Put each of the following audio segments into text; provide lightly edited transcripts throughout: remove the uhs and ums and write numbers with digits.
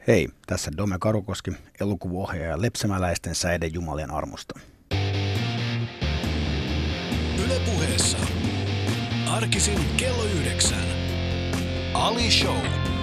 Hei, tässä Dome Karukoski, elokuvaohjaaja Lepsämäläisten säiden jumalien armosta. Yle Puheessa. Arkisin kello 9. Ali Show.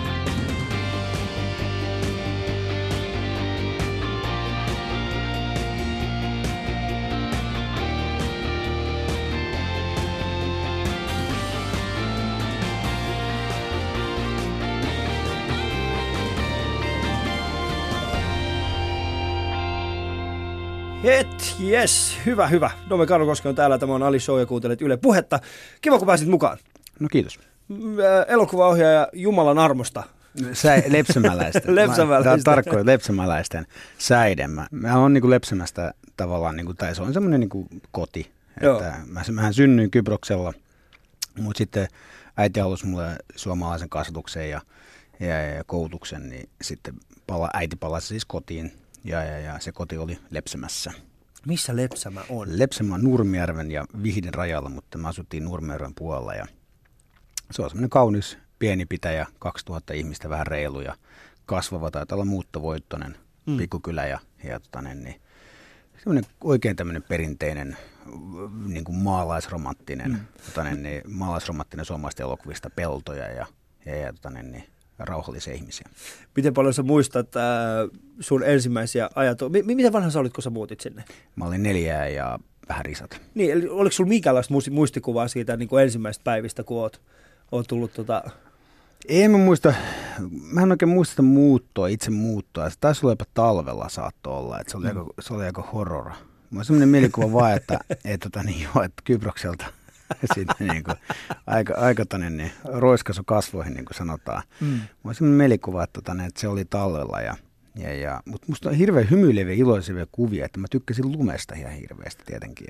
Hyvä. Dome Karukoski on täällä, tämä on Ali Show ja kuuntelet Yle Puhetta. Kiva, kun pääsit mukaan. No kiitos. Elokuvaohjaaja Jumalan armosta. Lepsämäläisten. Tämä on tarkkoja Lepsämäläisten säiden. Mä oon niinku Lepsämästä tavallaan, niinku, tai se on semmoinen niinku koti. Että mähän synnyin Kyproksella, mutta sitten äiti halusi mulle suomalaisen kasvatuksen ja koulutuksen, niin sitten äiti palasi siis kotiin. Ja se koti oli Lepsämässä. Missä Lepsämä on? Lepsämä on Nurmijärven ja Vihden rajalla, mutta me asuttiin Nurmijärven puolella. Ja se on semmoinen kaunis pieni pitäjä, 2000 ihmistä, vähän reilu ja kasvava, taitaa olla muuttovoittoinen pikkukylä. Niin semmoinen oikein tämmöinen perinteinen niin kuin maalaisromanttinen suomalaisten elokuvista peltoja ja rauhallisia ihmisiä. Miten paljon sä muistat sun ensimmäisiä ajatuksia? Miten vanha sä olit, kun sä muutit sinne? Mä olin 4 ja vähän risat. Niin, eli oliko sulla minkälaista muistikuvaa siitä niin kuin ensimmäistä päivistä, kun oot tullut Ei mä muista. Mä en oikein muista itse muuttoa. Se taisi olla jopa talvella saattoi olla, että se oli aika horrora. Mä oon semmoinen mielikuva vaan, että Kyprokselta sitten niin kuin, aika niin, roiskaisu kasvoihin, niin kuin sanotaan. Mulla on semmoinen mielikuva, että se oli talvella. Mutta musta on hirveän hymyileviä, iloisia kuvia, että mä tykkäsin lumesta ihan hirveästi tietenkin.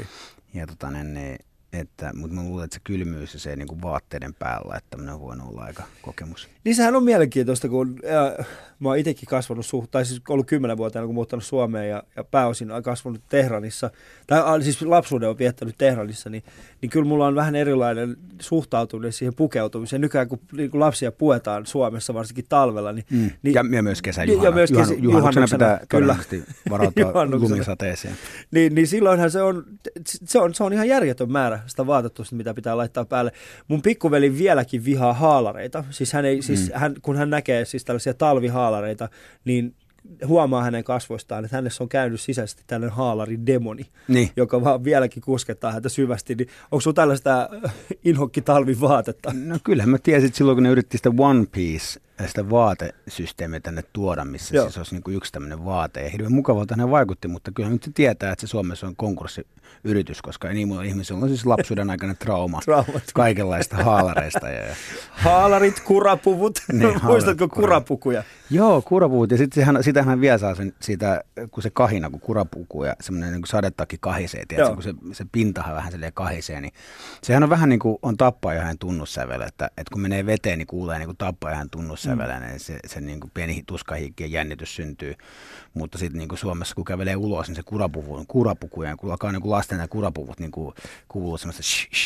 Mutta mä luulen, että se kylmyys ja se niin kuin vaatteiden päällä, että tämmöinen voi olla aika kokemus. Niin sehän on mielenkiintoista, kun mä oon itsekin kasvanut, tai siis ollut 10-vuotiaana, kun muuttanut Suomeen ja pääosin kasvanut Tehranissa, tai siis lapsuuden on viettänyt Tehranissa, niin kyllä mulla on vähän erilainen suhtautuminen siihen pukeutumiseen. Nykyään kun lapsia puetaan Suomessa, varsinkin talvella, niin ja myös juhannuksena pitää todennäköisesti varautua lumisateeseen. Niin silloinhan se on ihan järjetön määrä sitä vaatetusta, mitä pitää laittaa päälle. Mun pikkuveli vieläkin vihaa haalareita. Siis kun hän näkee siis tällaisia talvihaalareita, niin huomaa hänen kasvoistaan, että hänessä on käynyt sisäisesti tällainen haalaridemoni, joka vaan vieläkin kuskettaa häntä syvästi. Niin onko sinulla tällaista inhokkitalvivaatetta? No kyllähän mä tiesin, että silloin kun ne yritti sitä One Piece, sitä vaatesysteemiä tänne tuoda, missä siis olisi niin kuin yksi tämmöinen vaate. Ja hirveän mukavalta hän vaikutti, mutta kyllä nyt se tietää, että se Suomessa on konkurssiyritys, koska niin monella ihmisellä on siis lapsuuden aikana trauma kaikenlaista haalareista. Haalarit, kurapuvut. Muistatko kurapukuja? Joo, kurapuvut. Ja sitten sitähän hän vielä saa siitä, kun se kahina, kun kurapuku ja semmoinen niin kuin sadetakki kahisee, tiedätkö, kun se pintahan vähän silleen kahisee, niin sehän on vähän niin kuin on tappajahan tunnussävel, että kun menee veteen, niin kuulee niin kuin tappajahan tunnussävelä, niin se niin kuin pieni tuskahiikki ja jännitys syntyy. Mutta sitten niin kuin Suomessa, kun kävelee ulos, niin se kurapuku ja kun alkaa niin kuin lasten ja kurapuvut niin kuin kuuluu semmoista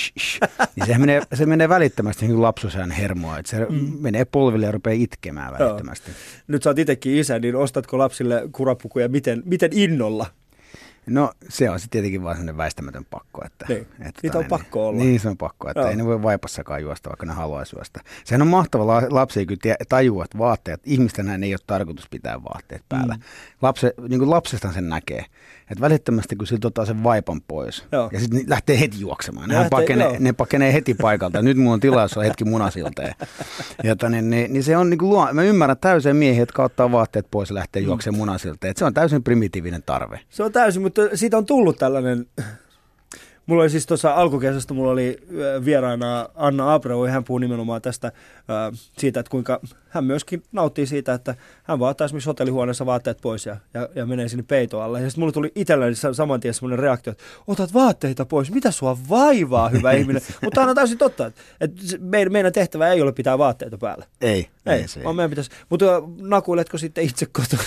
niin se menee välittömästi niin kuin lapsuusajan hermoa, että se menee polville ja rupeaa itkemään välittömästi. Nyt sä oot itsekin isä, niin ostatko lapsille kurapukuja miten innolla? No se on sitten tietenkin vaan sellainen väistämätön pakko. Niitä on pakko olla. Niin, se on pakko, että ei ne voi vaipassakaan juosta, vaikka ne haluaisi juosta. Sehän on mahtava, lapsi ei kyllä tajua, että vaatteet, ihmistenhän ei ole tarkoitus pitää vaatteet päällä. Niin kuin lapsestaan sen näkee, että välittömästi kun siltä ottaa sen vaipan pois ja sitten lähtee heti juoksemaan. Ne pakenee heti paikalta. Nyt mulla on tilaus on hetki munasilteen. Niin se on niin kuin mä ymmärrän täysin miehiä, jotka ottaa vaatteet pois ja lähtee juoksemaan munasilteen. Se on täysin primitiivinen tarve. Se on täysin, mutta siitä on tullut tällainen. Mulla oli siis tuossa alkukesästä, mulla oli vieraana Anna Abreu, ja hän puhui nimenomaan tästä siitä, että kuinka hän myöskin nauttii siitä, että hän vaan ottaa esimerkiksi hotellihuoneessa vaatteet pois ja menee sinne peito alle. Ja sitten mulla tuli itselläni saman tien semmoinen reaktio, että otat vaatteita pois, mitä sua vaivaa, hyvä ihminen. Mutta tämä on täysin totta, että meidän tehtävä ei ole pitää vaatteita päällä. Ei. Vaan meidän pitäisi. Mutta nakuiletko sitten itse kotona?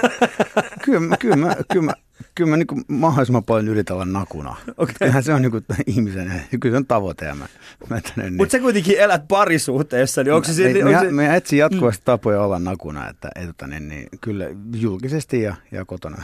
Kyllä mä niin mahdollisimman paljon yritän olla nakuna. Okay. Kyllähän se on niin ihmisen, kyllä se on tavoite. Mutta sä kuitenkin elät parisuhteessa, niin onko se... Me etsin jatkuvasti tapoja olla nakuna, että niin kyllä julkisesti ja kotona.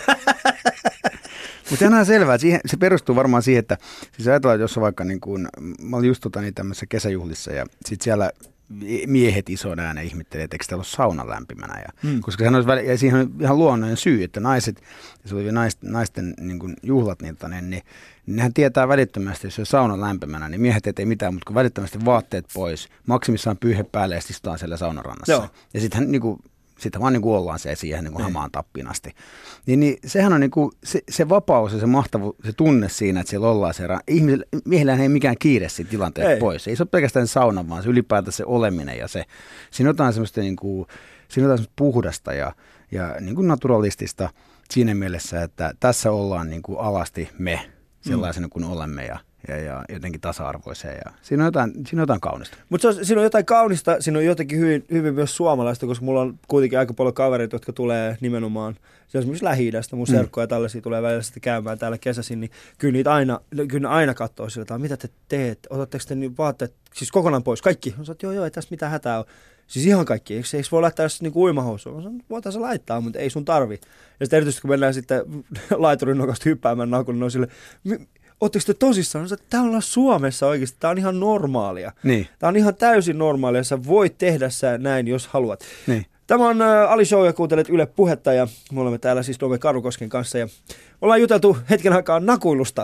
Mutta onhan selvää, että se perustuu varmaan siihen, että siis ajatellaan, että jos on vaikka niin kuin, mä olin just tämmöisessä kesäjuhlissa ja sitten siellä miehet ison äänen ihmettelee, että eikö täällä ole sauna lämpimänä. Koska ja siihen on ihan luonnollinen syy, että naiset, ja se oli naisten niin kuin juhlat, niin nehän tietää välittömästi, jos on sauna lämpimänä, niin miehet ei tee mitään, mutta kun välittömästi vaatteet pois, maksimissaan pyyhe päälle ja istutaan siellä saunarannassa. Joo. Ja sittenhän niin kuin, sitten vaan niin kuin ollaan siihen niin kuin hamaan tappiin asti. Niin sehän on niin kuin, se vapaus ja se mahtavuus, se tunne siinä, että siellä ollaan siellä. Miehillä ei mikään kiire siitä tilanteesta pois. Ei se ole pelkästään sauna, vaan se ylipäätään se oleminen ja se. Siinä on jotain semmoista, niin kuin, semmoista puhdasta ja niin kuin naturalistista siinä mielessä, että tässä ollaan niin kuin alasti me sellaisena kuin olemme ja jotenkin tasa-arvoisia. Ja siinä on jotain kaunista. Mutta siinä on jotain kaunista, siinä on jotenkin hyvin myös suomalaista, koska mulla on kuitenkin aika paljon kavereita, jotka tulee nimenomaan esimerkiksi Lähi-idästä, mun serkkoja tällaisia tulee välillä sitten käymään täällä kesäisin, niin kyllä ne aina katsoo sillä, että mitä te teette, otatteko te niin vaatteet siis kokonaan pois, kaikki? On sanonut, joo, ei tästä mitään hätää ole. Siis ihan kaikki, eikö voi laittaa niinku uimahousua? Voitaisiin laittaa, mutta ei sun tarvi. Ja sitten erityisesti kun mennään sitten laiturin nokasta hyppäämään nakuun, niin on silleen, ootteko te tosissaan? Että tää ollaan Suomessa oikeasti, tää on ihan normaalia. Niin. Tää on ihan täysin normaalia, sä voit tehdä näin, jos haluat. Niin. Tämä on Ali Show ja kuuntelet Yle Puhetta ja me olemme täällä siis Dome Karukosken kanssa ja ollaan juteltu hetken aikaa nakuilusta.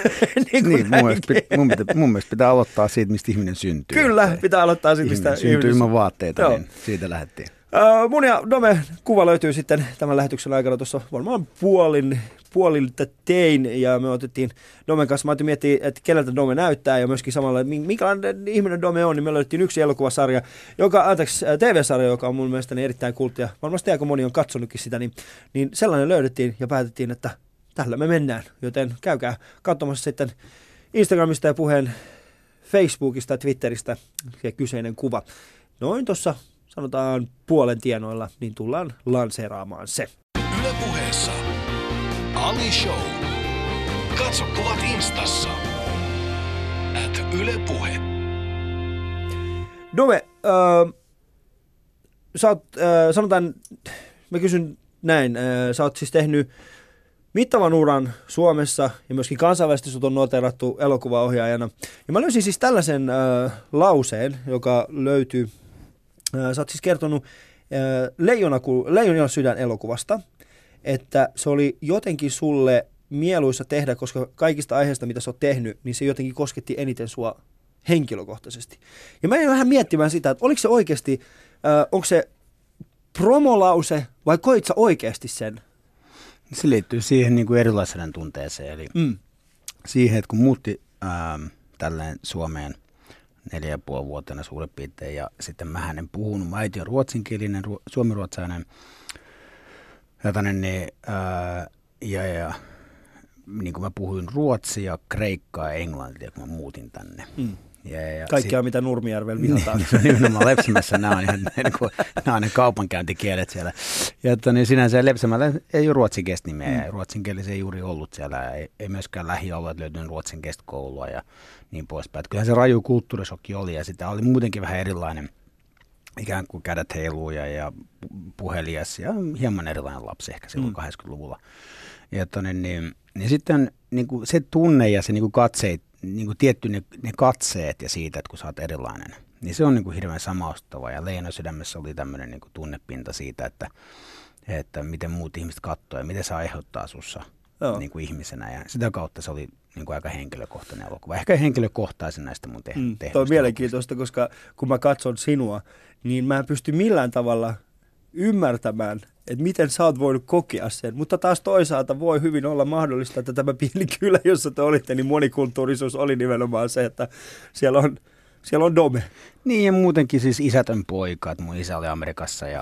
mun mielestä pitää aloittaa siitä, mistä ihminen syntyy. Kyllä, pitää aloittaa siitä, mistä ihminen syntyy ilman vaatteita, niin siitä lähdettiin. Mun ja Dome kuva löytyy sitten tämän lähetyksen aikana tuossa varmaan puolilta tein ja me otettiin Domen kanssa, mä otin miettiä, että keneltä Dome näyttää ja myöskin samalla, että minkälainen ihminen Dome on, niin me löydettiin yksi elokuvasarja, TV-sarja, joka on mun mielestäni erittäin kulttia, varmasti aika moni on katsonutkin sitä, niin sellainen löydettiin ja päätettiin, että tällä me mennään, joten käykää katsomassa sitten Instagramista ja puheen Facebookista ja Twitteristä se kyseinen kuva. Noin tuossa sanotaan puolen tienoilla, niin tullaan lanseeraamaan se. Yle Puheessa Ali Show. Katso kuvat Instassa. @YlePuhe. Dome, sä oot, sanotaan, mä kysyn näin, sä oot siis tehnyt mittavan uran Suomessa ja myöskin kansainvälisesti sut on noteerattu elokuvaohjaajana. Ja mä löysin siis tällaisen lauseen, joka löytyy. Sä oot siis kertonut Leijonan sydän elokuvasta, että se oli jotenkin sulle mieluisa tehdä, koska kaikista aiheista, mitä sä oot tehnyt, niin se jotenkin kosketti eniten sua henkilökohtaisesti. Ja mä jäin vähän miettimään sitä, että oliko se oikeasti, onko se promolause vai koit sä oikeasti sen? Se liittyy siihen niin kuin erilaisen tunteeseen, eli siihen, että kun muutti tälleen Suomeen 4,5-vuotiaana suurin piirtein, ja sitten mähän en puhunut, mä äiti on ruotsinkielinen, suomenruotsalainen, ja niin kuin mä puhuin ruotsia, kreikkaa ja englantia, kun mä muutin tänne. Kaikkea, mitä Nurmijärvellä vihataan. Nimenomaan Lepsämässä nämä on ne kaupankäyntikielet siellä. Ja niin sinänsä Lepsämällä ei ole ruotsinkielistä nimeä, ja ruotsinkielisiä ei juuri ollut siellä, ei myöskään lähialueet löytynyt ruotsinkielistä koulua ja niin poispäin. Kyllähän se raju kulttuurisokki oli, ja sitä oli muutenkin vähän erilainen, ikään kuin kädet heiluja ja puhelias ja hieman erilainen lapsi ehkä silloin 80-luvulla. Ja niin sitten niin kuin se tunne ja se niin kuin katseet, niin kuin tietty ne katseet ja siitä, että kun sä oot erilainen, niin se on niin kuin hirveän samauttava. Ja Leijonan sydämessä oli tämmöinen niin kuin tunnepinta siitä, että miten muut ihmiset katsoo ja miten se aiheuttaa sussa niin kuin ihmisenä. Ja sitä kautta se oli niin kuin aika henkilökohtainen elokuva. Ehkä henkilökohtaisen näistä mun tehdyistä. Tuo on mielenkiintoista, koska kun mä katson sinua, niin mä en pysty millään tavalla ymmärtämään, että miten sä oot voinut kokea sen. Mutta taas toisaalta voi hyvin olla mahdollista, että tämä pieni kylä, jossa te olitte, niin monikulttuurisuus oli nimenomaan se, että siellä on Dome. Niin ja muutenkin siis isätön poika, että mun isä oli Amerikassa ja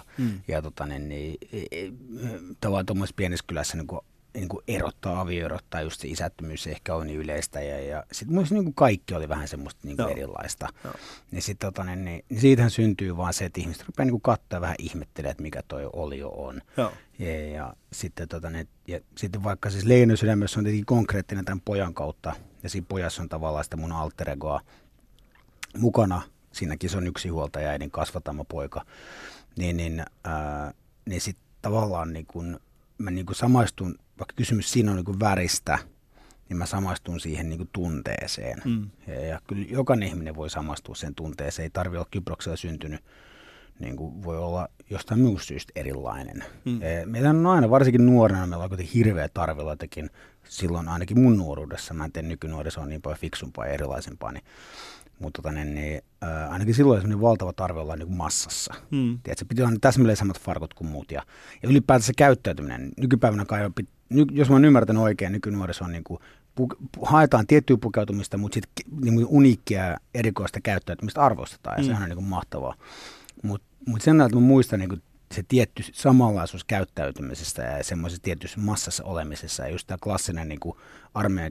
tavallaan tuommoisessa pienessä kylässä niin kuin erottaa, avioerottaa, just se isättömyys ehkä on niin yleistä ja sitten mun niin kaikki oli vähän semmoista niin kuin erilaista. Niin sitten niin siitähän syntyy vaan se, että ihmiset rupeaa niin katsoa vähän ihmettelemään, että mikä toi olio on. Ja sitten sitten vaikka siis Leijonan sydämessä on tietenkin konkreettinen tämän pojan kautta ja siinä pojassa on tavallaan sitä mun alter egoa mukana siinäkin se on yksinhuoltaja äidin kasvatama poika, niin sitten tavallaan niin kun, mä niin kun samaistun, vaikka kysymys siinä on niin kun väristä, niin mä samaistun siihen niin kun tunteeseen. Ja kyllä jokainen ihminen voi samastua sen tunteeseen, ei tarvitse olla Kyproksella syntynyt, niin kuin voi olla jostain muusta syystä erilainen. Meillä on aina, varsinkin nuorena, meillä on kuitenkin hirveä tarve jotenkin, silloin ainakin mun nuoruudessa, mä en tiedä nykynuorissa on niin paljon fiksumpaa ja erilaisempaa, mutta ainakin silloin sellainen valtava tarve olla niin kuin massassa. Tiedätkö, piti olla täsmälleen samat farkut kuin muut. Ja ylipäätään se käyttäytyminen, nykypäivänä kai, jos mä oon ymmärtänyt oikein, nykynuorissa on niin kuin, haetaan tiettyä pukeutumista, mutta sitten niin uniikkia erikoista käyttäytymistä arvostetaan, ja sehän on niin kuin mahtavaa. Mutta sen että mä muistan niin se tietty samanlaisuus käyttäytymisestä ja semmoisessa tietyssä massassa olemisessa. Ja just tämä klassinen niin armeijan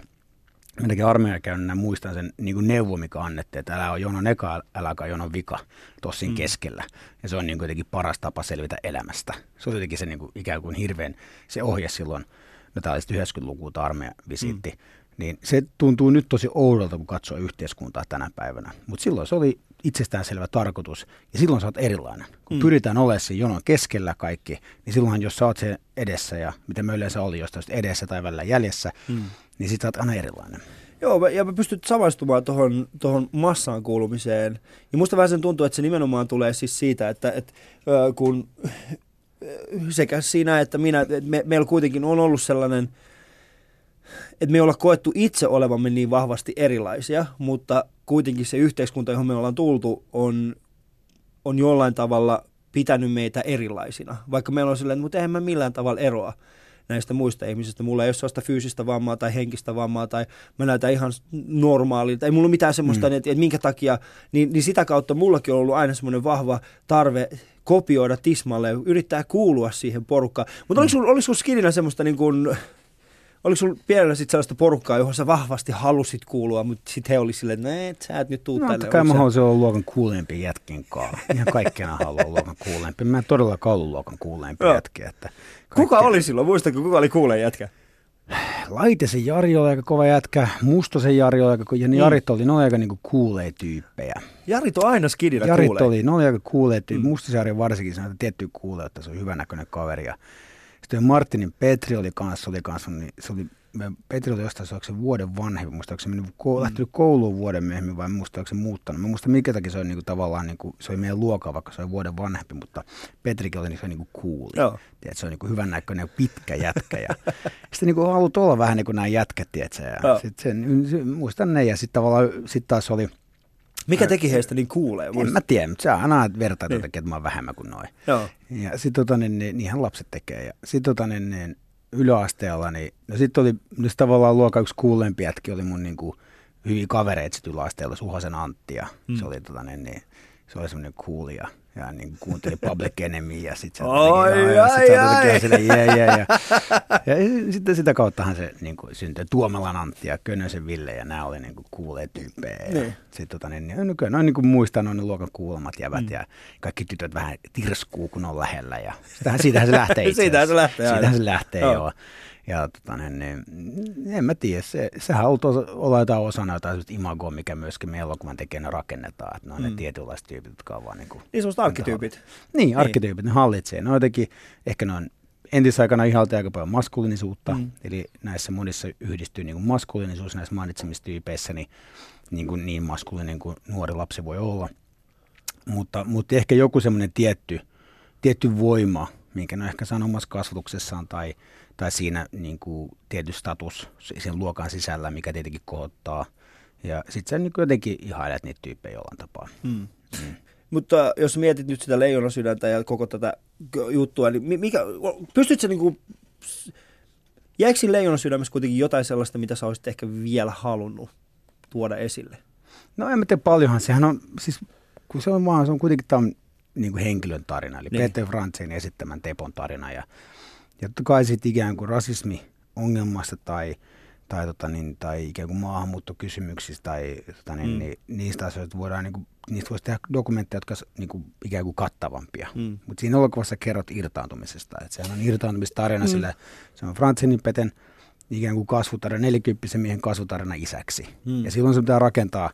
käynnä muistan sen niin neuvo, mikä annettiin, että älä ole jonon eka, äläkä jonon vika tossin keskellä. Ja se on niin jotenkin paras tapa selvitä elämästä. Se on jotenkin se niin ikään kuin hirveän, se ohje silloin, no tämä oli 90-lukua armeijan visiitti, niin se tuntuu nyt tosi oudolta, kun katsoo yhteiskuntaa tänä päivänä. Mutta silloin se oli itsestäänselvä tarkoitus, ja silloin sä oot erilainen. Kun pyritään olemaan sen jonon keskellä kaikki, niin silloin jos sä oot sen edessä, ja mitä me yleensä oli jostain edessä tai välillä jäljessä, niin sit sä oot aina erilainen. Joo, ja mä pystyt samaistumaan tuohon massaan kuulumiseen. Ja musta vähän sen tuntuu, että se nimenomaan tulee siis siitä, että kun sekä siinä, että meillä kuitenkin on ollut sellainen, että me ei olla koettu itse olevamme niin vahvasti erilaisia, mutta kuitenkin se yhteiskunta, johon me ollaan tultu, on jollain tavalla pitänyt meitä erilaisina. Vaikka meillä on silleen, mutta eihän mä millään tavalla eroa näistä muista ihmisistä. Mulla ei ole sellaista fyysistä vammaa tai henkistä vammaa, tai mä näytän ihan normaalilta. Ei mulla ole mitään semmoista, että minkä takia, niin sitä kautta mullakin on ollut aina semmoinen vahva tarve kopioida tismalle, yrittää kuulua siihen porukkaan. Mutta oliko sulla skidinä semmoista niin kuin, oliko sulla pienellä sitten sellaista porukkaa, johon sä vahvasti halusit kuulua, mutta sitten he oli silleen, että sä et nyt tuu tälle. No, kai mä haluaisin olla luokan kuuleimpia jätkien kanssa. Ihan kaikkena haluaa olla luokan kuuleimpia. Mä en todellakaan ollut luokan kuuleimpia jätkiä. Kuka oli silloin? Muistatko, kuka oli kuulein jätkä? Laitisen Jari oli aika kova jätkä, Mustosen Jari oli aika kova, ja ne Jarit oli aika niinku kuuleja tyyppejä. Jarit on aina skidillä kuuleja. Ne oli aika kuuleja tyyppejä. Mustosen Jari varsinkin sanoi, että tiettyä kuuleutta, se on hyvänäköinen kaveri. Ja sitten Martinin Petri oli kanssa, Petri oli jostain se vuoden vanhempi, musta onko se lähtenyt kouluun vuoden myöhemmin vai musta onko se muuttanut. Mä muistan mikä takia se oli niinku tavallaan, niinku, se oli meidän luokkaa, vaikka se oli vuoden vanhempi, mutta Petrikin oli niinku cool. Se on niinku hyvän näköinen pitkä jätkä. Ja sitten niinku haluat olla vähän niin kuin nämä jätkät, tiedätkö? Ja muistan ne ja sitten tavallaan taas oli... Mikä teki heistä niin kuulee? En mä tiedä, mutta se on aina vertaa jotakin, että mä oon vähemmän kuin noin. Ja sitten niinhän lapset tekee. Ja sitten yläasteella, niin no sitten oli tavallaan luokan yksi kuulempi jätki, oli mun niinku hyviä kavereita sitten yläasteella, Suhosen Antti, ja se oli se oli semmoinen cool ja niin kuunteli Public Enemyä ja sitten sitten sitä kauttahan se niin kuin syntyi Tuomelan Antti ja Könösen Ville ja nämä oli niin kuin kuulee tyyppejä. Sitten nykyään noin niin kuin muistan noin luokan kuulemat jävät ja kaikki tytöt vähän tirskuu kun on lähellä ja siitähän se lähtee itse asiassa. Siitähän se lähtee joo. Ja en mä tiedä, sehän olla jotain osana jotain imagoa, mikä myöskin meidän elokuvan tekijänä rakennetaan, että ne on ne tietynlaiset tyypit, jotka on vaan niin kuin... Niin semmoista arkkityypit. Niin, arkkityypit, ne hallitsee. Ne on jotenkin, ehkä ne on entisaikana ihalti aika paljon maskuliinisuutta, eli näissä monissa yhdistyy niin kuin maskuliinisuus näissä mainitsemistyypeissä, niin maskuliininen kuin nuori lapsi voi olla. Mutta ehkä joku semmoinen tietty voima, minkä ne on ehkä saanut omassa kasvatuksessaan tai siinä niin kuin tietty status sen luokan sisällä, mikä tietenkin kohottaa. Ja sitten sä niin jotenkin ihailet niitä tyyppejä jollain tapaa. Mutta jos mietit nyt sitä Leijonasydäntä ja koko tätä juttua, niin pystytkö sä niin jäikö siinä Leijonasydämessä kuitenkin jotain sellaista, mitä sä olisit ehkä vielä halunnut tuoda esille? No en mä tiedä paljonhan. Sehän on, siis kun se on kuitenkin tämän niin kuin henkilön tarina, eli Peter Frantzin esittämän Tepon tarina ja totta kai sitten ikään kuin rasismi-ongelmasta tai ikään kuin maahanmuuttokysymyksistä tai niin niistä asioista voidaan, niin kuin, niistä voisi tehdä dokumentteja, jotka niin kuin, ikään kuin kattavampia. Mutta siinä elokuvassa kerrot irtaantumisesta. Että sehän on irtaantumistarina, sillä se on Frantzinin Peten ikään kuin kasvutarina, 40 miehen kasvutarina isäksi. Ja silloin se pitää rakentaa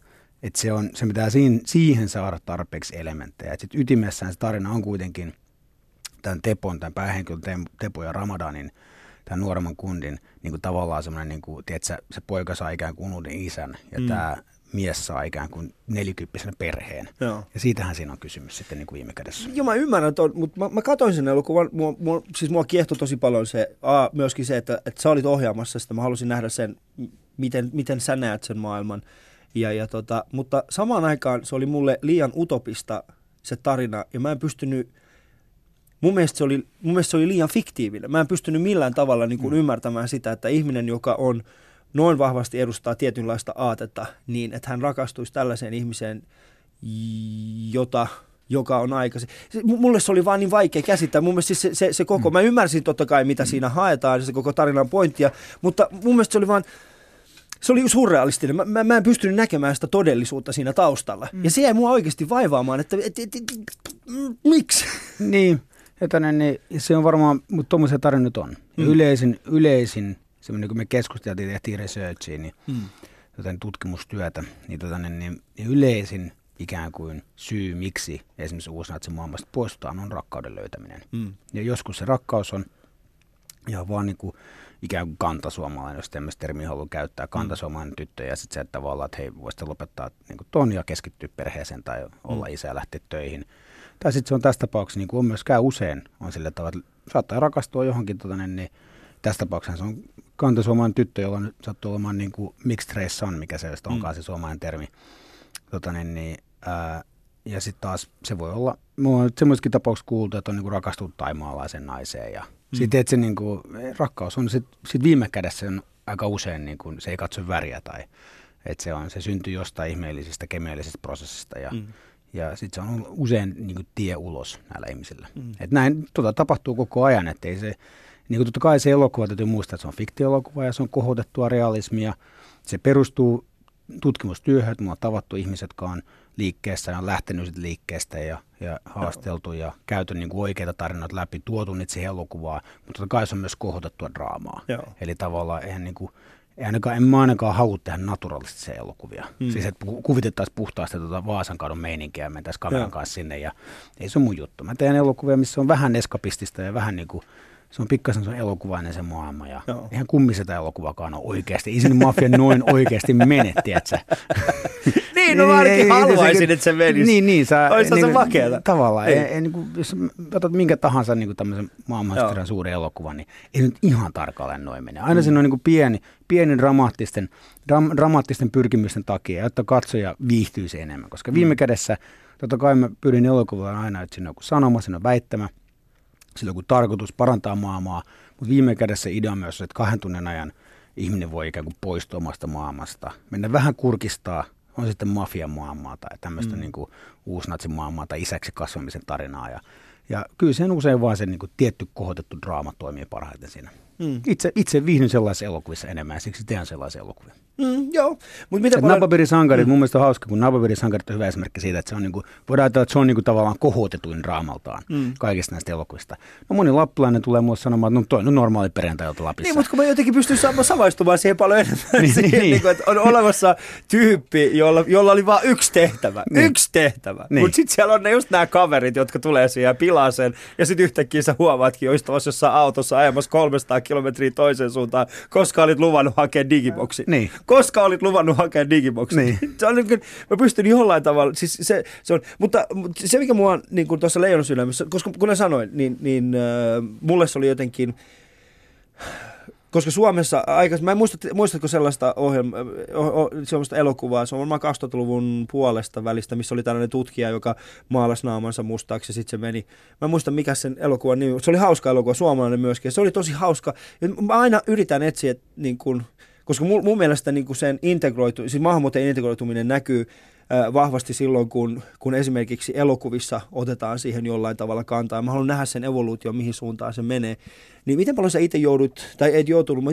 että se pitää siihen saada tarpeeksi elementtejä. Sitten ytimessään se tarina on kuitenkin tämän päähenkilön Tepo ja Ramadanin, tämän nuoremman kundin, niin kuin tavallaan semmoinen, niin kuin, tiedätkö, se poika saa ikään kuin uuden isän ja tämä mies saa ikään kuin 40-vuotiaan perheen. Joo. Ja siitähän siinä on kysymys sitten niin kuin viime kädessä. Joo, mä ymmärrän mutta mä katsoin sen elokuvan, mua kiehtoi tosi paljon myöskin se, että sä olit ohjaamassa sitä, mä halusin nähdä sen, miten sä näet sen maailman. Mutta samaan aikaan se oli mulle liian utopista se tarina, ja mä en pystynyt, mun mielestä se oli liian fiktiivinen. Mä en pystynyt millään tavalla niin kuin ymmärtämään sitä, että ihminen, joka on noin vahvasti edustaa tietynlaista aatetta, niin että hän rakastuisi tällaiseen ihmiseen, joka on aikaisin. Mulle se oli vaan niin vaikea käsittää. Mun mielestä siis se koko, mä ymmärsin totta kai, mitä siinä haetaan, se koko tarinan pointtia, mutta mun mielestä se oli surrealistinen. Mä en pystynyt näkemään sitä todellisuutta siinä taustalla. Ja se jäi mua oikeasti vaivaamaan, että miksi? Niin, niin, se on varmaan, mutta tuommoisia tarinoita on. Yleisin semmoinen, kun me keskusteltiin ja tehtiin researchia, niin tutkimustyötä, niin yleisin ikään kuin syy, miksi esimerkiksi uusnatsin maailmasta poistutaan, on rakkauden löytäminen. Ja joskus se rakkaus on ihan vaan niin kuin ikään kuin kantasuomalainen, jos tämmöistä termiä haluaa käyttää, kantasuomalainen tyttö, ja sitten se, että tavallaan, että hei, voisitte lopettaa niin kuin ton ja keskittyä perheeseen tai olla isä ja lähteä töihin. Tai sitten se on tässä tapauksessa, niin kuin on myös käy usein, on sillä tavalla, että saattaa rakastua johonkin, niin tässä tapauksessa se on kantasuomalainen tyttö, jolla nyt sattuu olemaan niin kuin mixed race son, mikä se onkaan se suomalainen termi. Ja sitten taas se voi olla, minulla on nyt semmoisessakin tapauksessa kuultu, että on niin kuin rakastunut taimaalaisen naiseen. Ja sitten että se niin kuin, rakkaus on sit viime kädessä on aika usein, niin kuin, se ei katso väriä tai että se syntyy jostain ihmeellisestä kemiallisesta prosessista ja sitten se on usein niin kuin tie ulos näillä ihmisillä. Että näin tapahtuu koko ajan, että ei se, niin kuin totta kai se elokuva täytyy muistaa, että se on fiktio-elokuva ja se on kohotettua realismia. Se perustuu tutkimustyöhön, että me on tavattu ihmiset, jotka on liikkeessä ja on lähtenyt liikkeestä ja haasteltu ja käyty niin kuin oikeita tarinoita läpi, tuotu niitä siihen elokuvaan, mutta totta kai se on myös kohotettua draamaa. Joo. Eli tavallaan en mä ainakaan halua tehdä naturalistisia elokuvia. Siis että kuvitettaisiin puhtaasti Vaasankadun meininkiä ja mentäisiin kameran kanssa sinne ja ei se ole mun juttu. Mä teen elokuvia, missä on vähän eskapistista ja vähän niin kuin se on pikkasen se elokuvainen se maailma ja eihän kummiseta elokuvakaan ole oikeasti. Ei sinne mafia noin oikeasti mene, tiedätkö? Niin, no mä ainakin haluaisin, että se menisi. Niin, olisi se makeata. Tavallaan. Jos otat minkä tahansa niin tämmöisen maailmanhistorian suuren elokuvan, niin ei nyt ihan tarkalleen noin mene. Aina siinä on niin pieni dramaattisten pyrkimysten takia, jotta katsoja viihtyisi enemmän. Koska viime kädessä, totta kai mä pyrin elokuvaan aina, että siinä on joku sanoma, siinä on väittämä. Sillä on joku tarkoitus parantaa maailmaa, mutta viime kädessä idea myös, että 2 tunnin ajan ihminen voi ikään kuin poistua omasta maailmasta. Mennä vähän kurkistaa, on sitten mafian maailmaa tai tämmöistä niin kuin uusnatsin maailmaa tai isäksi kasvamisen tarinaa. Ja kyllä sen usein vaan se niin kuin tietty kohotettu draama toimii parhaiten siinä. Itse viihdyn sellaisissa elokuvissa enemmän ja siksi teen sellaisia elokuvia. Joo. Napapiirisankarit, mun mielestä on hauska, kun Napapiirisankarit on hyvä esimerkki siitä, että se on niinku, voidaan ajatella, että se on niinku tavallaan kohotetuin draamaltaan kaikista näistä elokuvista. No moni lappilainen tulee mulle sanomaan, että no toi on normaali perjantai-ilta Lapissa. Niin, mutta kun mä jotenkin pystyn samaistumaan siihen paljon enemmän niin. Että on olemassa tyyppi, jolla oli vain yksi tehtävä. Yksi tehtävä. Mutta sitten siellä on just nämä kaverit, jotka tulee siihen ja pilaa sen. Ja sitten yhtäkkiä sä huomaatkin jo istavassa jossain autossa ajamassa 300 kilometriä toiseen suuntaan, koska olit luvannut hakea digiboksi. Niin. Koska olit luvannut hakea digiboksi. Niin. Se on, mä pystyn jollain tavalla, siis se on, mutta se mikä mua niin kuin tuossa Leijonan sydämessä, koska kun mä sanoin, niin mulle se oli jotenkin, koska Suomessa aikaisemmin, mä en muistatko sellaista sellaista elokuvaa, se on varmaan 2000-luvun puolesta välistä, missä oli tällainen tutkija, joka maalasi naamansa mustaaksi ja sitten se meni. Mä en muista mikä sen elokuvan nimi, se oli hauska elokuva, suomalainen myöskin, ja se oli tosi hauska. Ja mä aina yritän etsiä, niin kuin, koska mun mielestä niin kuin sen siis maahanmuuttajien integroituminen näkyy vahvasti silloin, kun esimerkiksi elokuvissa otetaan siihen jollain tavalla kantaa. Mä haluan nähdä sen evoluution, mihin suuntaan se menee. Niin miten paljon sä itse joudut, tai et joutunut,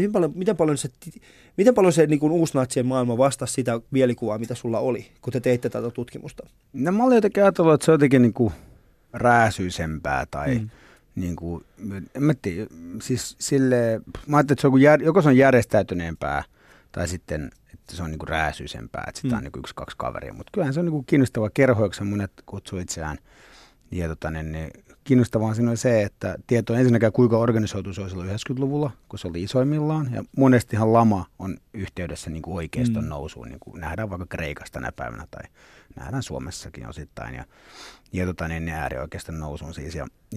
miten paljon se niin kuin uusnatsien maailma vastasi sitä mielikuvaa, mitä sulla oli, kun te teitte tätä tutkimusta? No mä olin jotenkin ajatellut, että se on jotenkin niin kuin rääsyisempää tai niin kuin, en mä tiedä, siis mä ajattelin, että se on joko se on järjestäytyneempää tai sitten että se on niin kuin rääsyisempää, että sitä on niin kuin 1-2 kaveria. Mutta kyllähän se on niin kuin kiinnostava kerhoiksi, monet kutsuu itseään. Ja niin kiinnostavaa siinä on se, että tieto ensinnäkään kuinka organisoitu se oli silloin 90-luvulla, kun se oli isoimmillaan. Ja monestihan lama on yhteydessä niin kuin oikeiston nousuun, niin kuin nähdään vaikka Kreikassa tänä päivänä tai nähdään Suomessakin osittain. Ja äärioikeiston nousuun siis.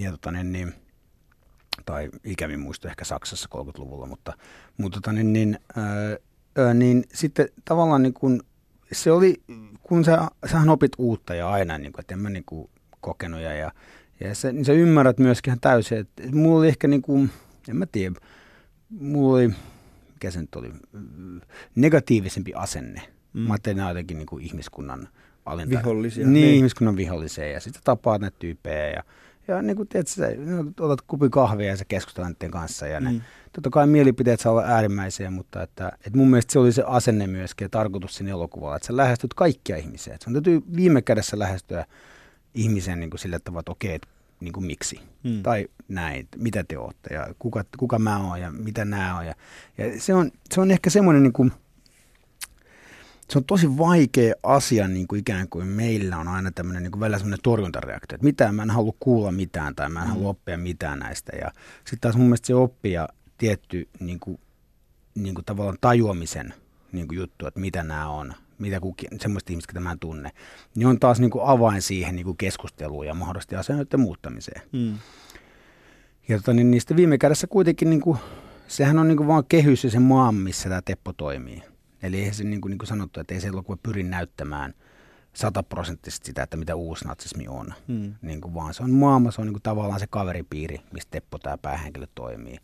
Tai ikävin muisto ehkä Saksassa 30-luvulla, mutta sitten tavallaan niin kuin, se oli, kun sähän opit uutta ja aina, niin kuin, että en mä niin kuin kokenut ja niin sä ymmärrät myöskin ihan täysin, että mulla oli ehkä niin kuin, en mä tiedä, mulla oli, mikä se nyt oli, negatiivisempi asenne. Mä ajattelin nämä jotenkin niin kuin ihmiskunnan alinta. Vihollisia. Niin, ihmiskunnan vihollisia ja sitten tapaat näitä tyyppejä ja niin kuin tiedät, sä otat kupin kahvia ja sä keskustelet niiden kanssa ja ne, totta kai mielipiteet saa olla äärimmäisiä, mutta että mun mielestä se oli se asenne myöskin ja tarkoitus siinä elokuvalla, että sä lähestyt kaikkia ihmisiä. Että sun täytyy viime kädessä lähestyä ihmisen niin kuin sillä tavalla, että okei, niin kuin miksi tai näin, mitä te ootte ja kuka mä oon ja mitä nää on. Ja se on ehkä semmoinen, niin kuin, se on tosi vaikea asia, niin kuin ikään kuin meillä on aina tämmöinen niin kuin välillä semmoinen torjuntareaktio, että mitään, mä en halua kuulla mitään tai mä en halua oppia mitään näistä. Ja sitten taas mun mielestä se oppia tietty niin kuin tavallaan tajuamisen niin kuin juttu, että mitä nämä on, mitä semmoiset ihmiset, ketä mä en tunne, niin on taas niin kuin avain siihen niin kuin keskusteluun ja mahdollisesti asennoiden muuttamiseen. Ja niin niistä viime kädessä kuitenkin, niin kuin, sehän on niin kuin vaan kehys ja se maa, missä tämä Teppo toimii. Eli eihän se niin kuin sanottu, että ei se elokuva pyri näyttämään 100% sitä, että mitä uusnatsismi on. Niin kuin vaan se on maailma, se on niin kuin tavallaan se kaveripiiri, mistä Teppo tämä päähenkilö toimii.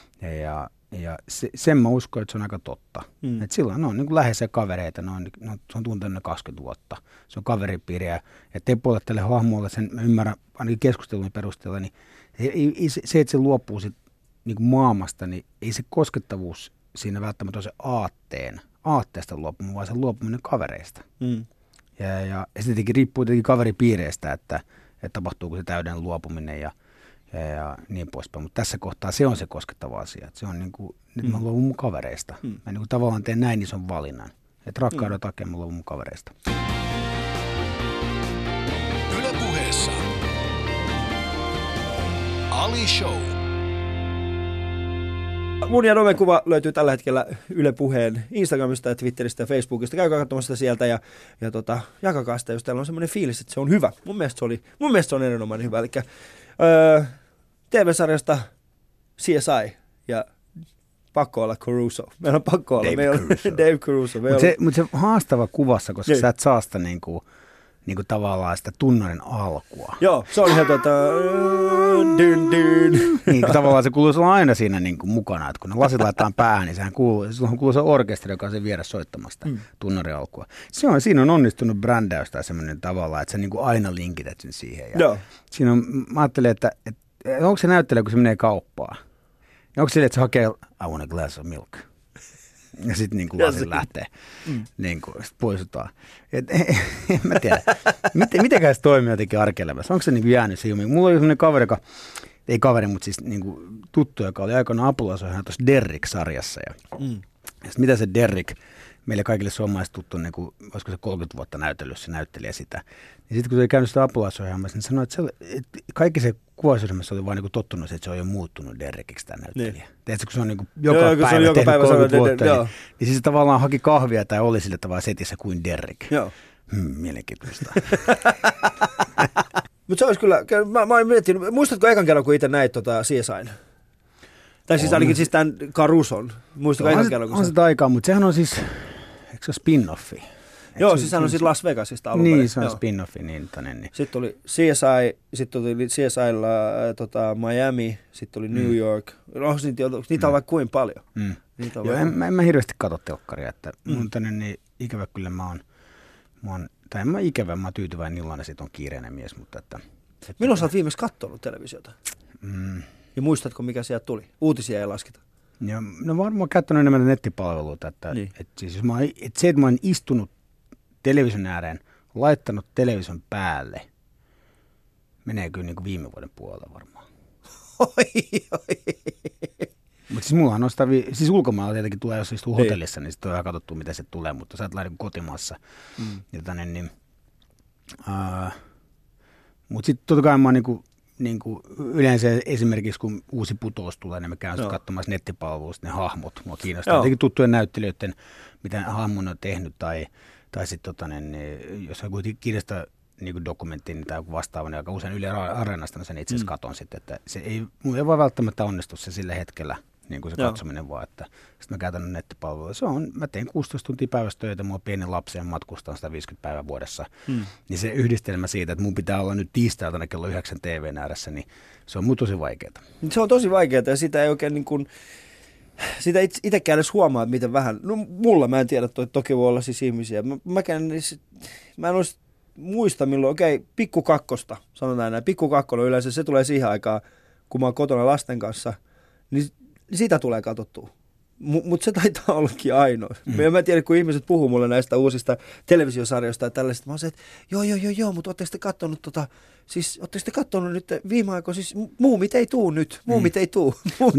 Ja sen mä uskon, että se on aika totta. Että silloin ne on niin kuin läheisiä kavereita, se on tuntenut 20 vuotta. Se on kaveripiiriä. Ja Teppolle tälle hahmolle, sen mä ymmärrän ainakin keskustelun perusteella, niin se, että se luopuu sit, niin kuin maailmasta, niin ei se koskettavuus siinä välttämättä ole se aatteesta luopuminen, vaan se luopuminen kavereista. Ja se tietenkin riippuu tietenkin kaveripiireistä, että tapahtuuko se täyden luopuminen ja niin poispäin. Mutta tässä kohtaa se on se koskettava asia. Että se on niin kuin, nyt mä luovun mun kavereista. Mä niin kuin tavallaan teen näin ison valinnan. Että rakkauden takia mä luovun mun kavereista. Yle Puheessa Ali Show. Mun ja Nomen kuva löytyy tällä hetkellä Yle Puheen Instagramista ja Twitteristä ja Facebookista. Käykää katsomassa sitä sieltä ja jakakaa sitä, jos teillä on semmoinen fiilis, että se on hyvä. Mun mielestä se on erinomainen hyvä. Eli TV-sarjasta CSI ja pakko olla Caruso. Meillä on pakko olla. Dave Caruso. Mutta se haastava kuvassa, koska sä et saa sitä niinku tavallaan sitä tunnarin alkua. Joo, se on ihan niin, tavallaan se kuuluu aina siinä niinku mukana, että kun ne lasit laitetaan päähän, niin sehän kuuluu se orkesteri, joka on sen vieressä soittamasta tunnarin alkua. Siinä on onnistunut brändäys tai semmoinen tavalla, että sä niinku aina linkität sen siihen. Ja siinä on, mä ajattelen, että onko se näyttelijä, kun se menee kauppaan? Ja onko se, että se hakee, I want a glass of milk. Ja sitten niin lasin lähtee, niin kuin poisutaan. En mä tiedä, mitenköhän se toimii jotenkin arkielämässä? Onko se niin jäänyt se jumiin? Mulla oli sellainen kaveri, ei kaveri, mutta siis niin kuin tuttu, joka oli aikoinaan apulaisohjaaja tuossa Derrick-sarjassa. Ja sitten mitä se Derrick, meille kaikille suomalaiset tuttu, niin kuin, olisiko se 30 vuotta näytellyt, se näyttelijä sitä. Ja sitten kun se oli käynyt sitä apulaisohjaamassa, niin sanoi, että kaikki se kuvausryhmässä oli vaan niin kuin tottunut, että se on jo muuttunut Derrickiksi tämä näyttelijä. Niin. Tiedätkö, kun se on niin kuin joka päivä tehnyt 30 vuotta, niin siis se tavallaan haki kahvia tai oli sillä tavalla setissä kuin Derrick. Mielenkiintoista. Mutta se olisi kyllä, mä oon miettinyt, muistatko ekan kerran, kun itse näit CSI:n? Tai siis ainakin siis tämän Caruson. Muistatko ekan kerran, kun on sitä aikaa, mutta sehän on siis, eikö se ole spin-offi? Joo, siis sehän on siis Las Vegasista alun perin. Niin, se on spin-offi. Niin. Sitten oli CSI, sitten oli CSI:lla Miami, sitten oli New York. No, niitä on vaikka kuin paljon. Joo, en mä hirveästi katso telkkaria, että mun niin ikävä kyllä mä oon, tai en mä ikävä, mä oon tyytyväinen illainen, siitä on kiireinen mies, mutta että milloin sä oot viimeksi katsonut televisiota? Ja muistatko, mikä sieltä tuli? Uutisia ei lasketa. Ja, no varmaan käyttänyt enemmän nettipalveluita, että siis se, että mä oon istunut television ääreen, laittanut television päälle, menee kyllä niin kuin viime vuoden puolella varmaan. Oi. Siis mullahan on sitä, siis ulkomailla tietenkin tulee, jos istuu hotellissa, niin sitten on vähän katsottu, miten se tulee, mutta sä et lähde kotimaassa. Mutta sitten totta kai mä oon niinku yleensä esimerkiksi kun uusi putous tulee, niin mä käyn katsomassa nettipalveluista ne hahmot. Mua kiinnostaa jotenkin tuttujen näyttelijöiden, mitä hahmon on tehnyt, tai sitten jos kuitenkin kiinnostaa niin dokumenttiin tai joku vastaava, niin aika usein Yle Areenasta niin sen itse asiassa katon sitten, että mulla ei vaan välttämättä onnistu se sillä hetkellä, niin kuin se katsominen vaan, että sitten mä käytän nettipalvelua. Mä teen 16 tuntia päivästä töitä, mulla on pieni lapsi ja matkustan 150 päivää vuodessa. Niin se yhdistelmä siitä, että mun pitää olla nyt tiistailtana kello 9 TV:n ääressä, niin se on mun tosi vaikeaa. Se on tosi vaikeaa ja sitä ei oikein niin kuin, sitä itsekään edes huomaa, että miten vähän, no mulla mä en tiedä, toki voi olla siis ihmisiä. Mä en olisi muista milloin, pikku kakkosta, sanotaan näin, pikku kakkonen yleensä, se tulee siihen aikaan, kun mä oon kotona lasten kanssa, niin sitä tulee katsottua. Mutta se taitaa ollakin ainoa. Mä en tiedä, kun ihmiset puhuu mulle näistä uusista televisiosarjoista ja tällaista, mä oon se, että joo, mutta ootteko te kattonut nyt viime aikoina, siis muumit ei tuu nyt, ei tuu.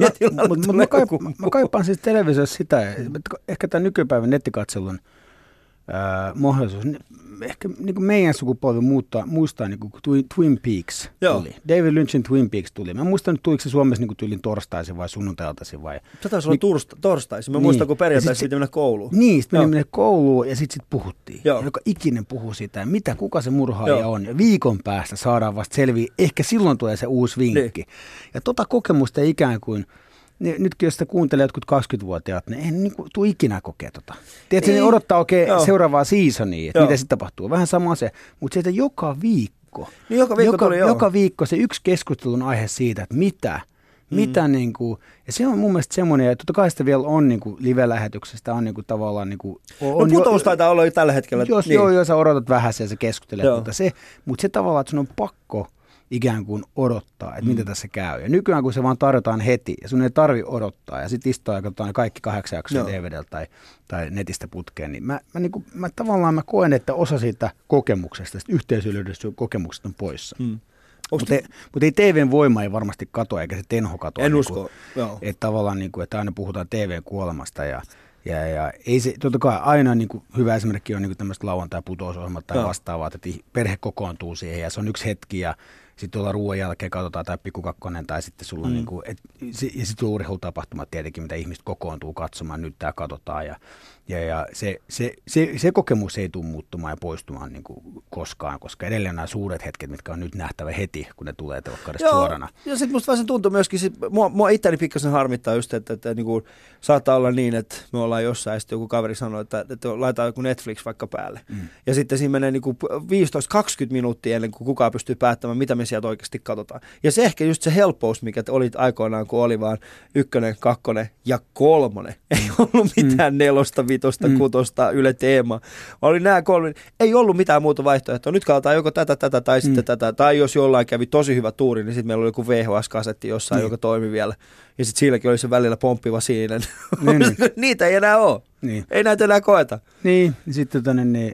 Mä kaipaan siis televisiossa sitä, että ehkä tämän nykypäivän nettikatselun mahdollisuus. Ehkä niin kuin meidän sukupolvi muistaa niin kuin Twin Peaks tuli. David Lynchin Twin Peaks tuli. Mä en muista nyt, tuliko se Suomessa niin kuin tyylin torstaisin vai sunnuntailtaisin vai... Se taisi olla torstaisin. Mä muistan, kun perjantaisin piti mennä kouluun. Niin, sitten meni kouluun ja sitten puhuttiin. Joka ikinen puhuu sitä, kuka se murhaaja on. Ja viikon päästä saadaan vasta selviä. Ehkä silloin tulee se uusi vinkki. Niin. Ja kokemusta ikään kuin... Nytkin jos sitä kuuntelee jotkut 20-vuotiaat, niin eihän niin tule ikinä kokea tota. Tiedätkö, ne odottaa seuraavaa seasonia, että mitä sitten tapahtuu. Vähän sama se, mutta sieltä joka viikko. Niin joka viikko se yksi keskustelun aihe siitä, että mitä niin kuin, ja se on mun mielestä semmoinen, että totta kai sitä vielä on niin kuin live-lähetyksestä, on niin kuin tavallaan niin kuin... Putous taitaa olla jo tällä hetkellä. Jos sä odotat vähän ja sä keskustelet, mutta se tavallaan, että sun on pakko ikään kuin odottaa, että mitä tässä käy. Ja nykyään, kun se vaan tarjotaan heti, ja sun ei tarvitse odottaa, ja sitten istua ja katsotaan kaikki 8 jaksoa DVD:ltä tai netistä putkeen, niin mä tavallaan koen, että osa siitä kokemuksesta, siitä yhteisöllisyydestä kokemuksesta on poissa. Mutta ei TVn voima ei varmasti katoa, eikä se tenho katoa. En usko, että tavallaan, että aina puhutaan TVn kuolemasta, ja ei se, totta kai aina hyvä esimerkki on tämmöiset lauantai-putousohjelmat tai vastaavat, että perhe kokoontuu siihen, ja se on yksi hetki, ja sitten tuolla ruoan jälkeen katsotaan tai pikkukakkonen, tai sitten sulla on ja sitten urheilutapahtumat tietenkin, mitä ihmiset kokoontuu katsomaan, nyt tämä katsotaan, ja se kokemus ei tule muuttumaan ja poistumaan koskaan, koska edelleen nämä suuret hetket, mitkä on nyt nähtävä heti, kun ne tulee telkkarista suorana. Ja sitten musta vähän tuntuu myöskin, mua itseäni pikkasen harmittaa just, että saattaa olla niin, että me ollaan jossain, ja sitten joku kaveri sanoo, että laitetaan joku Netflix vaikka päälle. Ja sitten siinä menee 15-20 minuuttia ennen kuin kukaan pystyy päättämään, mitä me sieltä oikeasti katsotaan. Ja se ehkä just se helppous, mikä oli aikoinaan, kun oli vaan 1, 2 ja 3. Ei ollut mitään 4, 5, 6 Yle Teema. Oli nämä 3. Ei ollut mitään muuta vaihtoehtoa. Nyt katsotaan joko tätä tai sitten tätä. Tai jos jollain kävi tosi hyvä tuuri, niin sitten meillä oli joku VHS-kasetti jossain, joka toimi vielä. Ja sitten silläkin oli se välillä pomppiva siinen. Niitä ei enää ole. Niin. Ei näitä enää koeta. Niin, sitten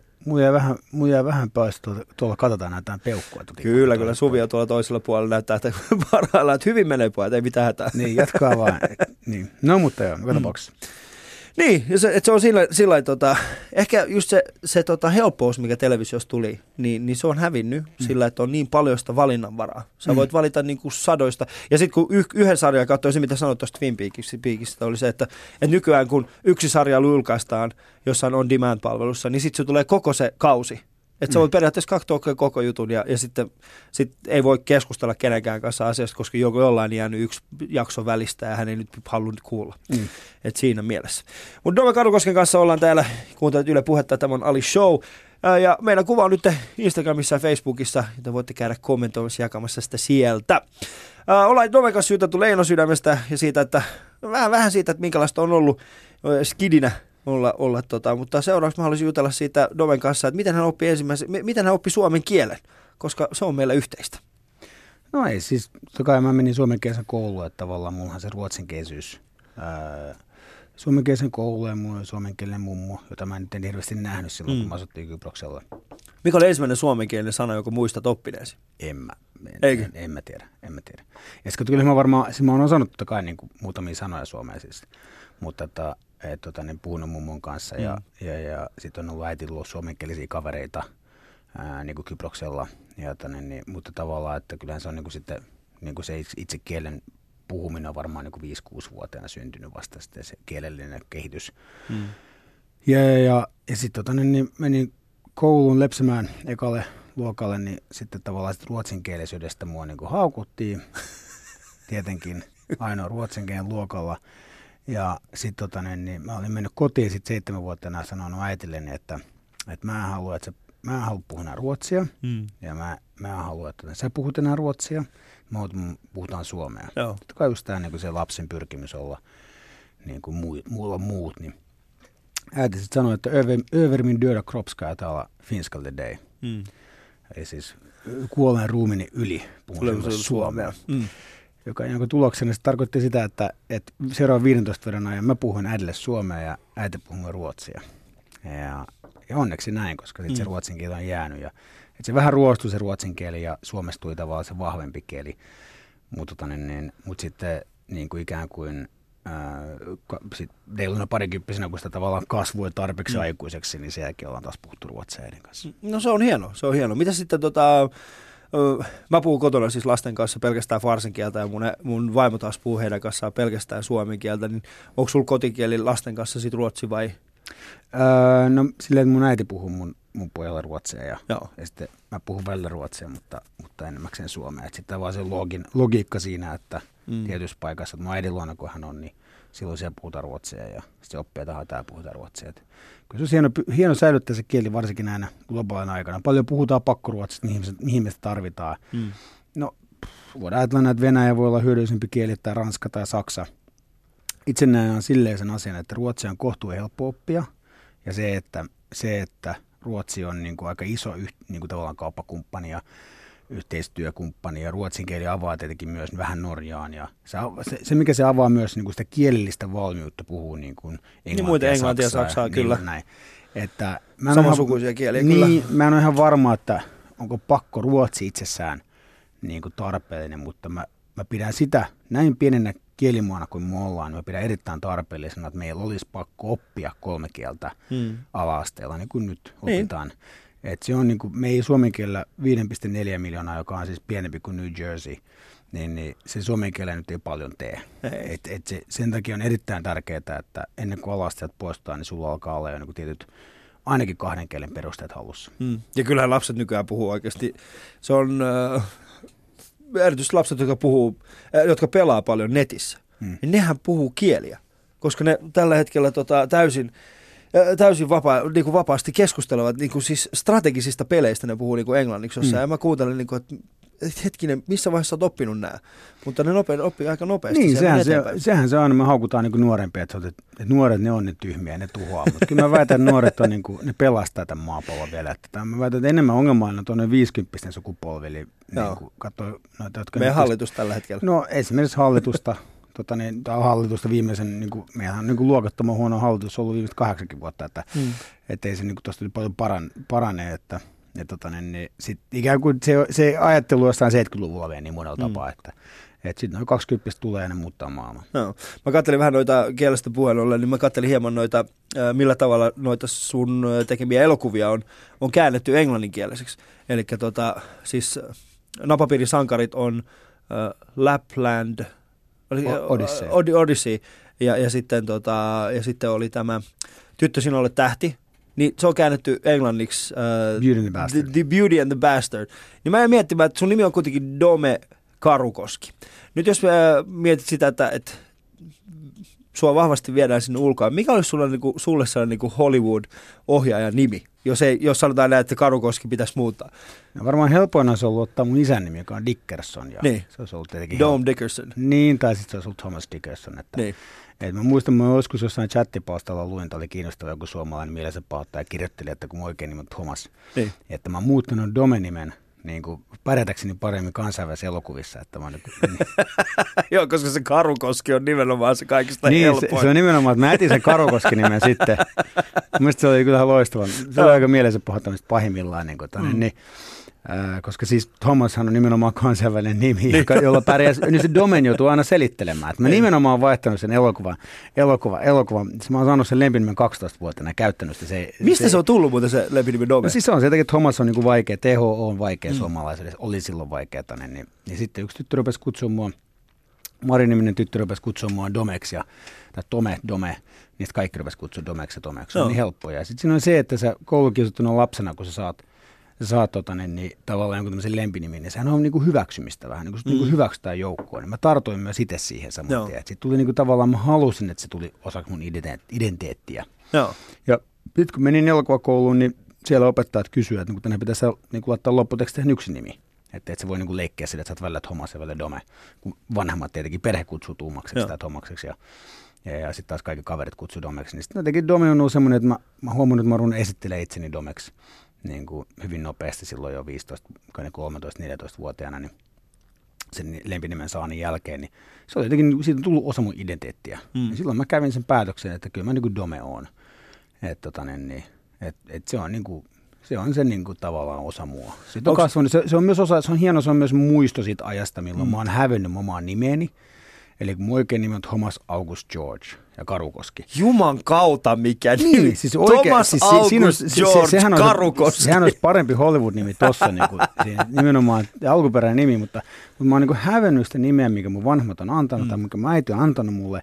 Mun jää vähän pois tuolla katsotaan näitä peukkua. Kyllä, Suvi on tuolla toisella puolella näyttää, että parhaillaan, että hyvin menee pojat, ei mitään hätää. Niin, jatkaa vaan. Niin. No mutta joo, joka tapauksessa. Niin, se on sillä ehkä just se helppous, mikä televisiossa tuli, niin se on hävinnyt sillä, että on niin paljon sitä valinnanvaraa. Sä voit valita niin kuin sadoista. Ja sitten kun yhden sarjan katsoi, se mitä sanoit tuosta Twin Peaksista, oli se, että nykyään kun yksi sarja julkaistaan jossain on demand-palvelussa, niin sitten se tulee koko se kausi. Että sä voit periaatteessa katsoa koko jutun ja sitten ei voi keskustella kenenkään kanssa asiasta, koska jollain jäänyt yksi jakso välistä ja hän ei nyt halunnut kuulla. Että siinä mielessä. Mutta Dome Kadukosken kanssa ollaan täällä, kuuntelet Yle Puhetta, tämä on Ali Show. Ja meidän kuva on nyt Instagramissa ja Facebookissa, joten voitte käydä kommentoimassa jakamassa sitä sieltä. Ollaan Domen kanssa juteltu Leino sydämestä ja siitä, että vähän siitä, että minkälaista on ollut skidinä olla mutta seuraavaksi mä haluaisin jutella siitä Domen kanssa, että miten hän oppi suomen kielen, koska se on meillä yhteistä. No ei, siis totta kai mä menin suomenkielisen kouluun, että tavallaan mullahan se ruotsinkielisyys. Suomenkielisen kouluun ja mulla oli suomenkielinen mummo, jota mä nyt en hirveästi nähnyt silloin, kun mä asuttiin Kyproksella. Mikä oli ensimmäinen suomenkielinen sana, jonka muistat oppineesi? En mä. En mä tiedä. Ja sitten kyllä mä varmaan, mä oon osannut totta kai niin kuin muutamia sanoja suomea siis, mutta niin puhunut mummon kanssa ja sitten on ollut äitillä ollut suomenkielisiä kavereita niin kuin Kyproksella, mutta tavallaan, että kyllähän se on niin kuin sitten niin kuin se itse kielen puhuminen on varmaan niin kuin 5-6-vuotiaana syntynyt vasta sitten se kielellinen kehitys. Ja sitten niin menin kouluun lepsemään ekalle luokalle, niin sitten tavallaan ruotsinkielisyydestä mua niin kuin haukuttiin, tietenkin ainoa ruotsinkielinen luokalla. Ja sitten niin mä olin mennyt kotiin sitten 7-vuotiaana ja sanonut äitilleni, että mä en halua puhua enää ruotsia, ja mä en halua, että sä puhut enää ruotsia, puhutaan suomea. Totta kai just tämä niin se lapsen pyrkimys olla niin kuin muut, niin äiti sitten sanoi, että över min döda kropp ska jag tala finska till dig. Eli siis kuolleen ruumini yli puhun suomea. Jonka tuloksena se tarkoitti sitä, että seuraavan 15 vuoden ajan mä puhun äidille suomea ja äiti puhuu ruotsia. Ja onneksi näin, koska sitten se ruotsin kieli on jäänyt. Ja, se vähän ruostui se ruotsin kieli ja suomestui tavallaan se vahvempi kieli. Mutta sitten niin kuin ikään kuin reiluna parikymppisenä, kun sitä tavallaan kasvoi tarpeeksi aikuiseksi, niin sen jälkeen ollaan taas puhuttu ruotsia äidin kanssa. No se on hieno. Mitä sitten mä puhun kotona siis lasten kanssa pelkästään farsin kieltä ja mun vaimo taas puhuu heidän kanssaan pelkästään suomen kieltä, niin onko sulla kotikieli lasten kanssa sit ruotsi vai? No silleen, että mun äiti puhuu mun pojalle ruotsia ja sitten mä puhun välillä ruotsia, mutta enimmäkseen suomea. Sitten vaan se logiikka siinä, että tietyssä paikassa, että mun äidin luona kun hän on, niin silloin siellä puhutaan ruotsia ja sitten oppii tahaa täällä puhutaan ruotsia. Kyllä se on hieno säilyttää se kieli varsinkin näinä globaalina aikana. Paljon puhutaan pakkoruotsista, mihin me sitä tarvitaan. No, voidaan ajatella, että Venäjä voi olla hyödyllisempi kieli tai Ranska tai Saksa. Itse näen silleen sen asian, että ruotsi on kohtuu helppo oppia ja se, että Ruotsi on niin kuin aika iso niin kuin tavallaan kauppakumppani ja yhteistyökumppani ja ruotsin kieli avaa tietenkin myös vähän Norjaan ja se mikä se avaa myös niin kuin sitä kielellistä valmiutta puhuu niin kuin englantia ja saksaa kyllä. Näin. Että samansukuisia kieliä niin, kyllä. Mä en ole ihan varma, että onko pakko ruotsi itsessään niin kuin tarpeellinen, mutta mä pidän sitä näin pienenä kielimaana kuin me ollaan, niin mä pidän erittäin tarpeellisena, että meillä olisi pakko oppia 3 kieltä ala-asteella, niin kuin nyt opitaan. Et se on niin kuin, me ei suomen kielellä 5,4 miljoonaa, joka on siis pienempi kuin New Jersey, niin se suomen kielellä nyt ei paljon tee. Sen takia on erittäin tärkeää, että ennen kuin ala-asteet poistaa, niin sulla alkaa olla jo niin kuin tietyt ainakin 2 kielen perusteet hallussa. Ja kyllähän lapset nykyään puhuu oikeasti. Se on erityisesti lapset, jotka pelaa paljon netissä, niin nehän puhuu kieliä, koska ne tällä hetkellä täysin vapaasti keskustelevat niin kuin siis strategisista peleistä, ne puhuu niin kuin englanniksi jossain. Ja mä kuuntelen, niin kuin, että hetkinen, missä vaiheessa olet oppinut nämä? Mutta ne oppii aika nopeasti. Niin, sehän se on, me haukutaan niin kuin nuorempia, että nuoret ne on ne tyhmiä, ne tuhoaa. Mutta kyllä mä väitän, että nuoret on, niin kuin, ne pelastaa tämän maapallon vielä. Mä väitän, että enemmän ongelmallinen on tuonne 50 sukupolvi. Eli niin kuin, noita, jotka meidän hallitus tällä hetkellä. No esimerkiksi hallitusta. Hallitusta viimeisen, niin kuin, meidän on niin luokattoman huono hallitus ollut viimeiset 8 vuotta, että ei se niin tuosta paljon parane, että niin sit ikään kuin se ajattelu jossain 70-luvulla vielä niin monella tapaa, että sitten noin 20 tulee ja ne muuttaa maailmaa. No. Mä katselin vähän noita kielestä puheen ollen, niin mä katselin hieman noita, millä tavalla noita sun tekemiä elokuvia on käännetty englanninkieliseksi. Eli siis Napapiirin sankarit on Lapland, Odyssey ja sitten oli tämä Tyttö sinulle tähti, niin se on käännetty englanniksi The Beauty and the Bastard. Niin mä en miettimään, että sun nimi on kuitenkin Dome Karukoski. Nyt jos mietit sitä, että sua vahvasti viedään sinne ulkoa, mikä olisi sulle sellainen niin Hollywood-ohjaajan nimi, jos sanotaan näin, että Karukoski pitäisi muuttaa? No varmaan helpoin olisi ollut ottaa mun isän nimi, joka on Dickerson. Ja niin. Se olisi ollut tietenkin Dome Dickerson. Niin, tai sitten se olisi ollut Thomas Dickerson. Niin. Mä muistan, mä joskus jossain chattipalstalla luin, että oli kiinnostava joku suomalainen mielensä pahoittaja ja kirjoitteli, että kun mun oikein nimi on Thomas. Niin. Että mä oon muuttanut Dome-nimen niin kuin pärjätäkseni paremmin kansainvälisissä elokuvissa. Että mä Joo, koska se Karukoski on nimenomaan se kaikista helpoin. Se on nimenomaan, että mä etin sen Karukoski-nimen sitten. Mielestäni se oli kyllä loistava. Se oli aika mielensä pahoittamista pahimmillaan. Koska siis Thomashan on nimenomaan kansainvälinen nimi, jolla pärjää, niin se Domen joutuu aina selittelemään. Että mä nimenomaan olen vaihtanut sen elokuvan. Mä oon saanut sen lempinimen 12-vuotiaana käyttänyt sitä. Mistä se on tullut muuten se lempinimi Domen? No siis se on se jotenkin, että Thomas on niin kuin vaikea, THO on vaikea suomalaiselle, oli silloin vaikeata. Niin sitten yksi tyttö rupesi kutsua mua, Mari-niminen tyttö rupesi kutsua mua Domeksi, tai Dome, niistä kaikki rupesi kutsua Domeksi. Se on niin helppoa. Ja sitten siinä on se, että sä koulukiusattuna lapsena, kun sä saat niin tavallaan jonkun tämmöisen lempinimin, niin sehän on niin kuin hyväksymistä vähän, niin kuin hyväksytään joukkoon. Niin mä tartuin myös itse siihen saman tien. Sitten tuli niin kuin tavallaan, mä halusin, että se tuli osaksi mun identiteettiä. Joo. Ja sitten kun menin elokuvakouluun, niin siellä opettajat kysyivät, että tänne pitäisi niin kuin laittaa lopputeksteihin yksi nimi. Että et se voi niin kuin leikkiä sille, että sä oot välillä Thomas ja välillä Dome, kun vanhemmat tietenkin perhe kutsuu Tuumakseksi tai Thomakseksi ja sitten taas kaikki kaverit kutsuu Domeksi. Niin sitten jotenkin Dome on ollut semmoinen, että mä huomannut, että mä ruun esittelemään itseni Domeksi. Niin kuin hyvin nopeasti silloin jo 13-14-vuotiaana, niin sen lempinimen saannin jälkeen, niin se oli jotenkin, siitä on tullut osa mun identiteettiä. Ja silloin mä kävin sen päätöksen, että kyllä mä niin kuin Dome oon. Että se on niin kuin, se on se niin kuin tavallaan osa mua. Sitten on kasvanut, se on myös osa, se on hieno, se on myös muisto siitä ajasta, milloin mä oon hävennyt omaa nimeeni. Eli mun oikein nimi on Thomas August George ja Karukoski. Juman kautta mikä nimi. Niin, siis Thomas August George Karukoski. Sehän olisi parempi Hollywood-nimi tossa, niin kuin, nimenomaan alkuperäinen nimi, mutta mä oon niin kuin hävennyt sitä nimeä, mikä mun vanhemmat on antanut, tai mikä mun äiti on antanut mulle,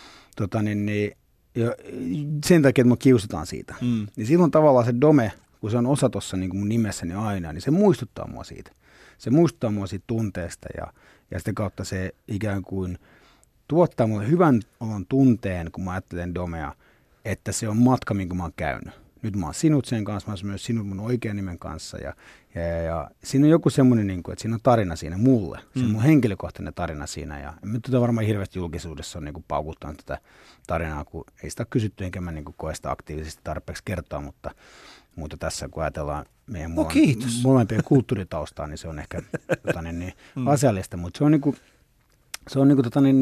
sen takia, että mua kiusataan siitä. Niin silloin tavallaan se Dome, kun se on osa tuossa niin mun nimessäni aina, niin se muistuttaa mua siitä. Se muistuttaa mua siitä tunteesta ja sitä kautta se ikään kuin tuottaa mulle hyvän olon tunteen, kun mä ajattelen Domea, että se on matka, minkä mä oon käynyt. Nyt mä oon sinut sen kanssa, mä oon myös sinut mun oikean nimen kanssa ja siinä on joku semmoinen, että siinä on tarina siinä mulle. Se on mun henkilökohtainen tarina siinä ja nyt varmaan hirveästi julkisuudessa on paukuttanut tätä tarinaa, kun ei sitä ole kysytty enkä mä koe sitä aktiivisesti tarpeeksi kertoa, mutta tässä kun ajatellaan meidän molempien kulttuuritaustaa, niin se on ehkä asiallista, mutta se on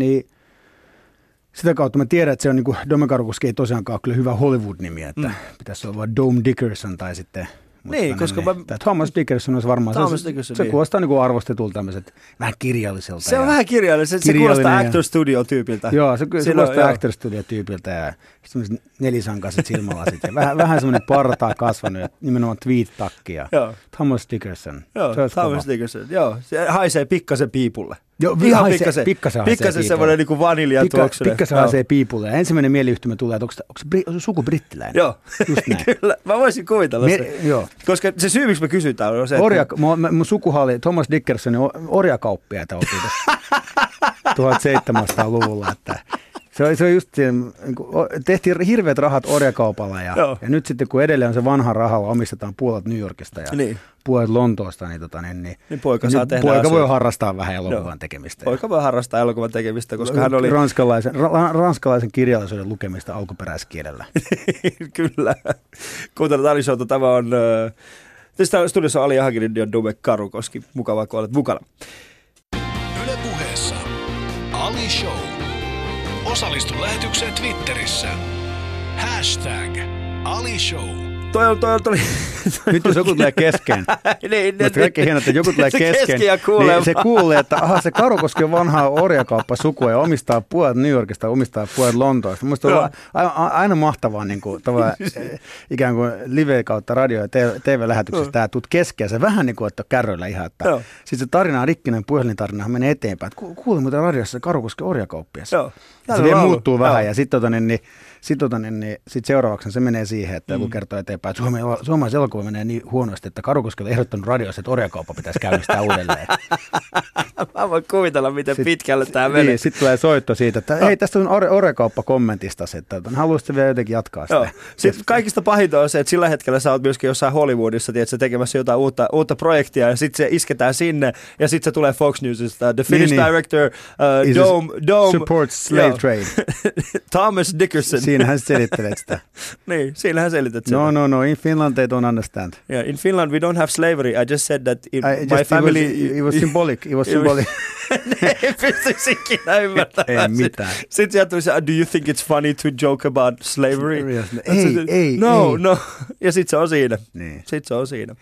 sitä kautta mä tiedän, että se on Dome Karukoski ei tosiaankaan ole kyllä hyvä Hollywood-nimi, että pitäisi olla vaan Dome Dickerson tai sitten niin, koska Thomas Dickerson olisi varmaan, se kuulostaa arvostetulta tämmöiset vähän kirjalliselta. Se on vähän kirjallinen, se kuulostaa Actor Studio-tyypiltä. Joo, se kuulostaa Actor Studio-tyypiltä ja semmoiset nelisankaiset silmälasit ja vähän semmoinen partaa kasvanut ja nimenomaan tweet-takki ja Thomas Dickerson. Joo, Thomas Dickerson, joo, se haisee pikkasen piipulle. Joo, ihan pikkasen semmoinen niin kuin vaniljatuoksunen. Pikkasen haisee piipulle. Ja ensimmäinen mielihyhtymä tulee, että onko se suku brittiläinen? Joo, kyllä. Mä voisin kuvitella sitä. Joo. Koska se syy, miksi me kysytään, on se, että mun sukuhan oli Thomas Dickersonin orjakauppiaita oltiin tässä 1700-luvulla. Että se on just tehtiin hirveät rahat orjakaupalla ja nyt sitten kun edelleen on se vanha rahalla, omistetaan puolet New Yorkista ja puolet Lontoosta, niin poika voi harrastaa vähän elokuvan tekemistä. Poika voi harrastaa elokuvan tekemistä, koska hän oli ranskalaisen kirjallisuuden lukemista alkuperäiskielellä. Kyllä. Kuuntelut Ali Showta. Tämä on tästä studiossa Ali Ahaginin ja Dome Karukoski. Mukavaa, kun olet mukana. Yle Puheessa Ali Show. Osallistu lähetykseen Twitterissä. #Ali Show. Nyt jos joku tulee kesken, kaikkein hienoa, että joku tulee kesken, niin se kuulee, että se Karukoski on vanhaa orjakauppasukua ja omistaa puolet New Yorkista, omistaa puolet Lontoosta. Mielestäni on aina mahtavaa ikään kuin live kautta radio- ja TV-lähetyksessä tämä tuut kesken. Se vähän niin kuin, että kärryillä ihan, että sitten se tarina on rikkinen, puhelintarinahan menee eteenpäin. Kuulin muuten radiossa se Karukoski orjakauppias. Se vielä muuttuu vähän ja sitten sit seuraavaksi se menee siihen, että joku kertoo eteenpäin, että suomalaisen elokuva menee niin huonosti, että Karukoski on ehdottanut radiossa, että orjakauppa pitäisi käynnistää uudelleen. Mä voin kuvitella, miten pitkälle tämä menee. Niin, sitten tulee soitto siitä, että hei, tästä on orjakauppa-kommentista, että haluaisitko vielä jotenkin jatkaa sitä. Sitten kaikista pahinta on se, että sillä hetkellä sä oot myöskin jossain Hollywoodissa, tiedätkö, tekemässä jotain uutta projektia, ja sitten se isketään sinne, ja sitten se tulee Fox Newsista, the Finnish director, Dome supports slave trade. Thomas Dickerson. Siinähän selittelet sitä. Niin, siinähän selität sitä. No, No, in Finland they don't understand. Yeah, in Finland we don't have slavery. I just said that my family... It was symbolic. It was symbolic. Ei pystyisi ikinä ymmärtämään. Ei mitään. Sitten sieltä tuli se, do you think it's funny to joke about slavery? Ei. No. Ja sitten se on siinä. Niin. Sitten se on siinä.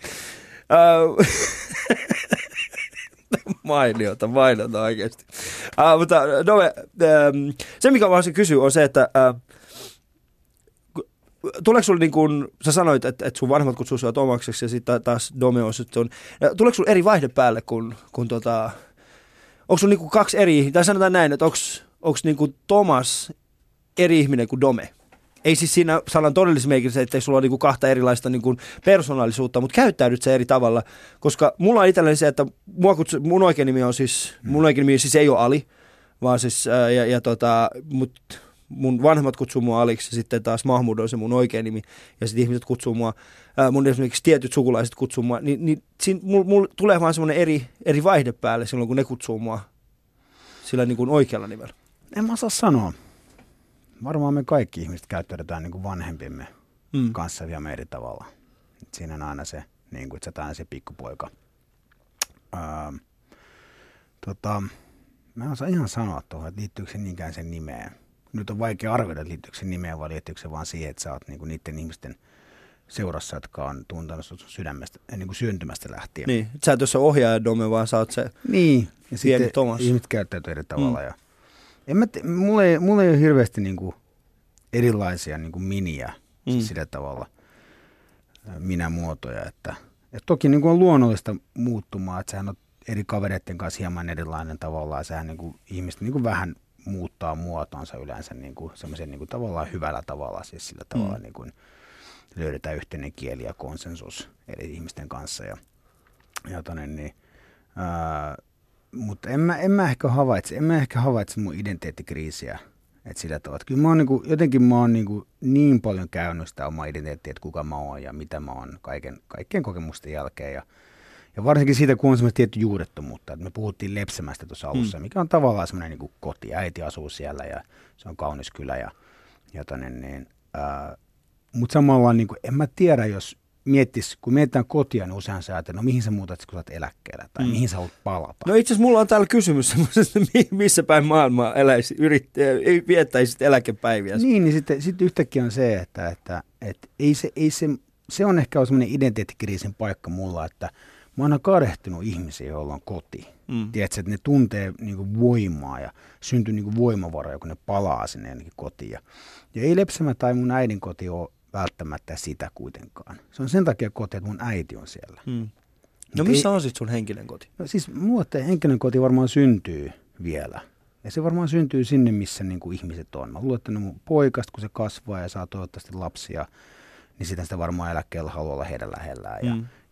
Mainiota oikeasti. Mutta Dome, se mikä mä haluaisin kysyä on se, että tuleeko sulla niin kuin, sä sanoit, että sun vanhemmat kutsuu sua Tomakseksi ja sitten taas Dome on sitten, tuleeko sulla eri vaihde päälle kun onko sulla niin kuin kaksi eri, tai sanotaan näin, että onko niin kuin Tomas eri ihminen kuin Dome? Ei siis siinä sanan todellisessa merkityksessä, ettei sulla ole niin kuin kahta erilaista niin kuin persoonallisuutta, mutta käyttäydyt se eri tavalla, koska mulla on itselläni se, että mun oikein nimi on siis, ei ole Ali, vaan siis, mut mun vanhemmat kutsuu mua Aliksi ja sitten taas Mahmud on se mun oikein nimi ja sitten ihmiset kutsuu mua, mun esimerkiksi tietyt sukulaiset kutsuu mua, niin mulla tulee vaan semmoinen eri vaihde päälle silloin, kun ne kutsuu mua sillä niin kuin oikealla nimellä. En mä osaa sanoa. Varmaan me kaikki ihmiset käyttäydytään niin kuin vanhempimme kanssa vielä eri tavalla. Siinä on aina se, niin kuin, että sä oot aina se pikkupoika. Mä en osaa ihan sanoa tuohon, että liittyykö se niinkään sen nimeen. Nyt on vaikea arvioida, että liittyykö se nimeen vai liittyykö se vaan siihen, että sä oot niin kuin niiden ihmisten seurassa, jotka on tuntenut sun sydämestä, niin kuin syntymästä lähtien. Niin, sä et ole se ohjaaja Dome, vaan sä oot se niin, ja sitten Thomas. Ihmiset käyttäytyy eri tavalla. Ja mulla ei ole hirveästi niin kuin erilaisia niin kuin miniä sillä tavalla minämuotoja, että toki niin kuin on luonnollista muuttumaa, että sehän on eri kavereiden kanssa hieman erilainen tavallaan, sehän niin kuin ihmiset niin kuin vähän muuttaa muotoonsa yleensä niin kuin semmoisen niin kuin tavallaan hyvällä tavalla, siis sillä tavalla niin kuin löydetään yhteinen kieli ja konsensus eri ihmisten kanssa mutta en mä ehkä havaitse mun identiteettikriisiä. Että sillä tavalla. Kyllä mä oon niin paljon käynyt sitä omaa identiteettiä, että kuka mä oon ja mitä mä oon kaikkien kokemusten jälkeen. Ja varsinkin siitä, kun on semmoista tietty juurettomuutta. Että me puhuttiin Lepsämästä tuossa alussa, mikä on tavallaan semmoinen niin kuin koti. Äiti asuu siellä ja se on kaunis kylä. Mutta samalla niin kuin, en mä tiedä, jos kun mietitään kotia, niin usein sä ajattelet, no mihin sä muutat, kun sä oot eläkkeellä, tai mihin sä haluat palata. No itse asiassa mulla on täällä kysymys semmoisesta, missä päin maailmaa viettäisit eläkepäiviä. Niin sitten yhtäkkiä on se, että se on ehkä semmoinen identiteettikriisin paikka mulla, että mä oon kadehtunut ihmisiä, joilla on koti. Tiedätkö, että ne tuntee niinku voimaa ja syntyy niinku voimavaroja, kun ne palaa sinne jonnekin kotiin. Ja ei Lepsämä tai mun äidin koti ole välttämättä sitä kuitenkaan. Se on sen takia koti, että mun äiti on siellä. No missä on sitten sun henkinen koti? No siis mulla henkinen koti varmaan syntyy vielä. Ja se varmaan syntyy sinne, missä niin kuin ihmiset on. Mä luulen, että mun poikasta, kun se kasvaa ja saa toivottavasti lapsia, niin sitä varmaan eläkkeellä haluaa olla heidän lähellään.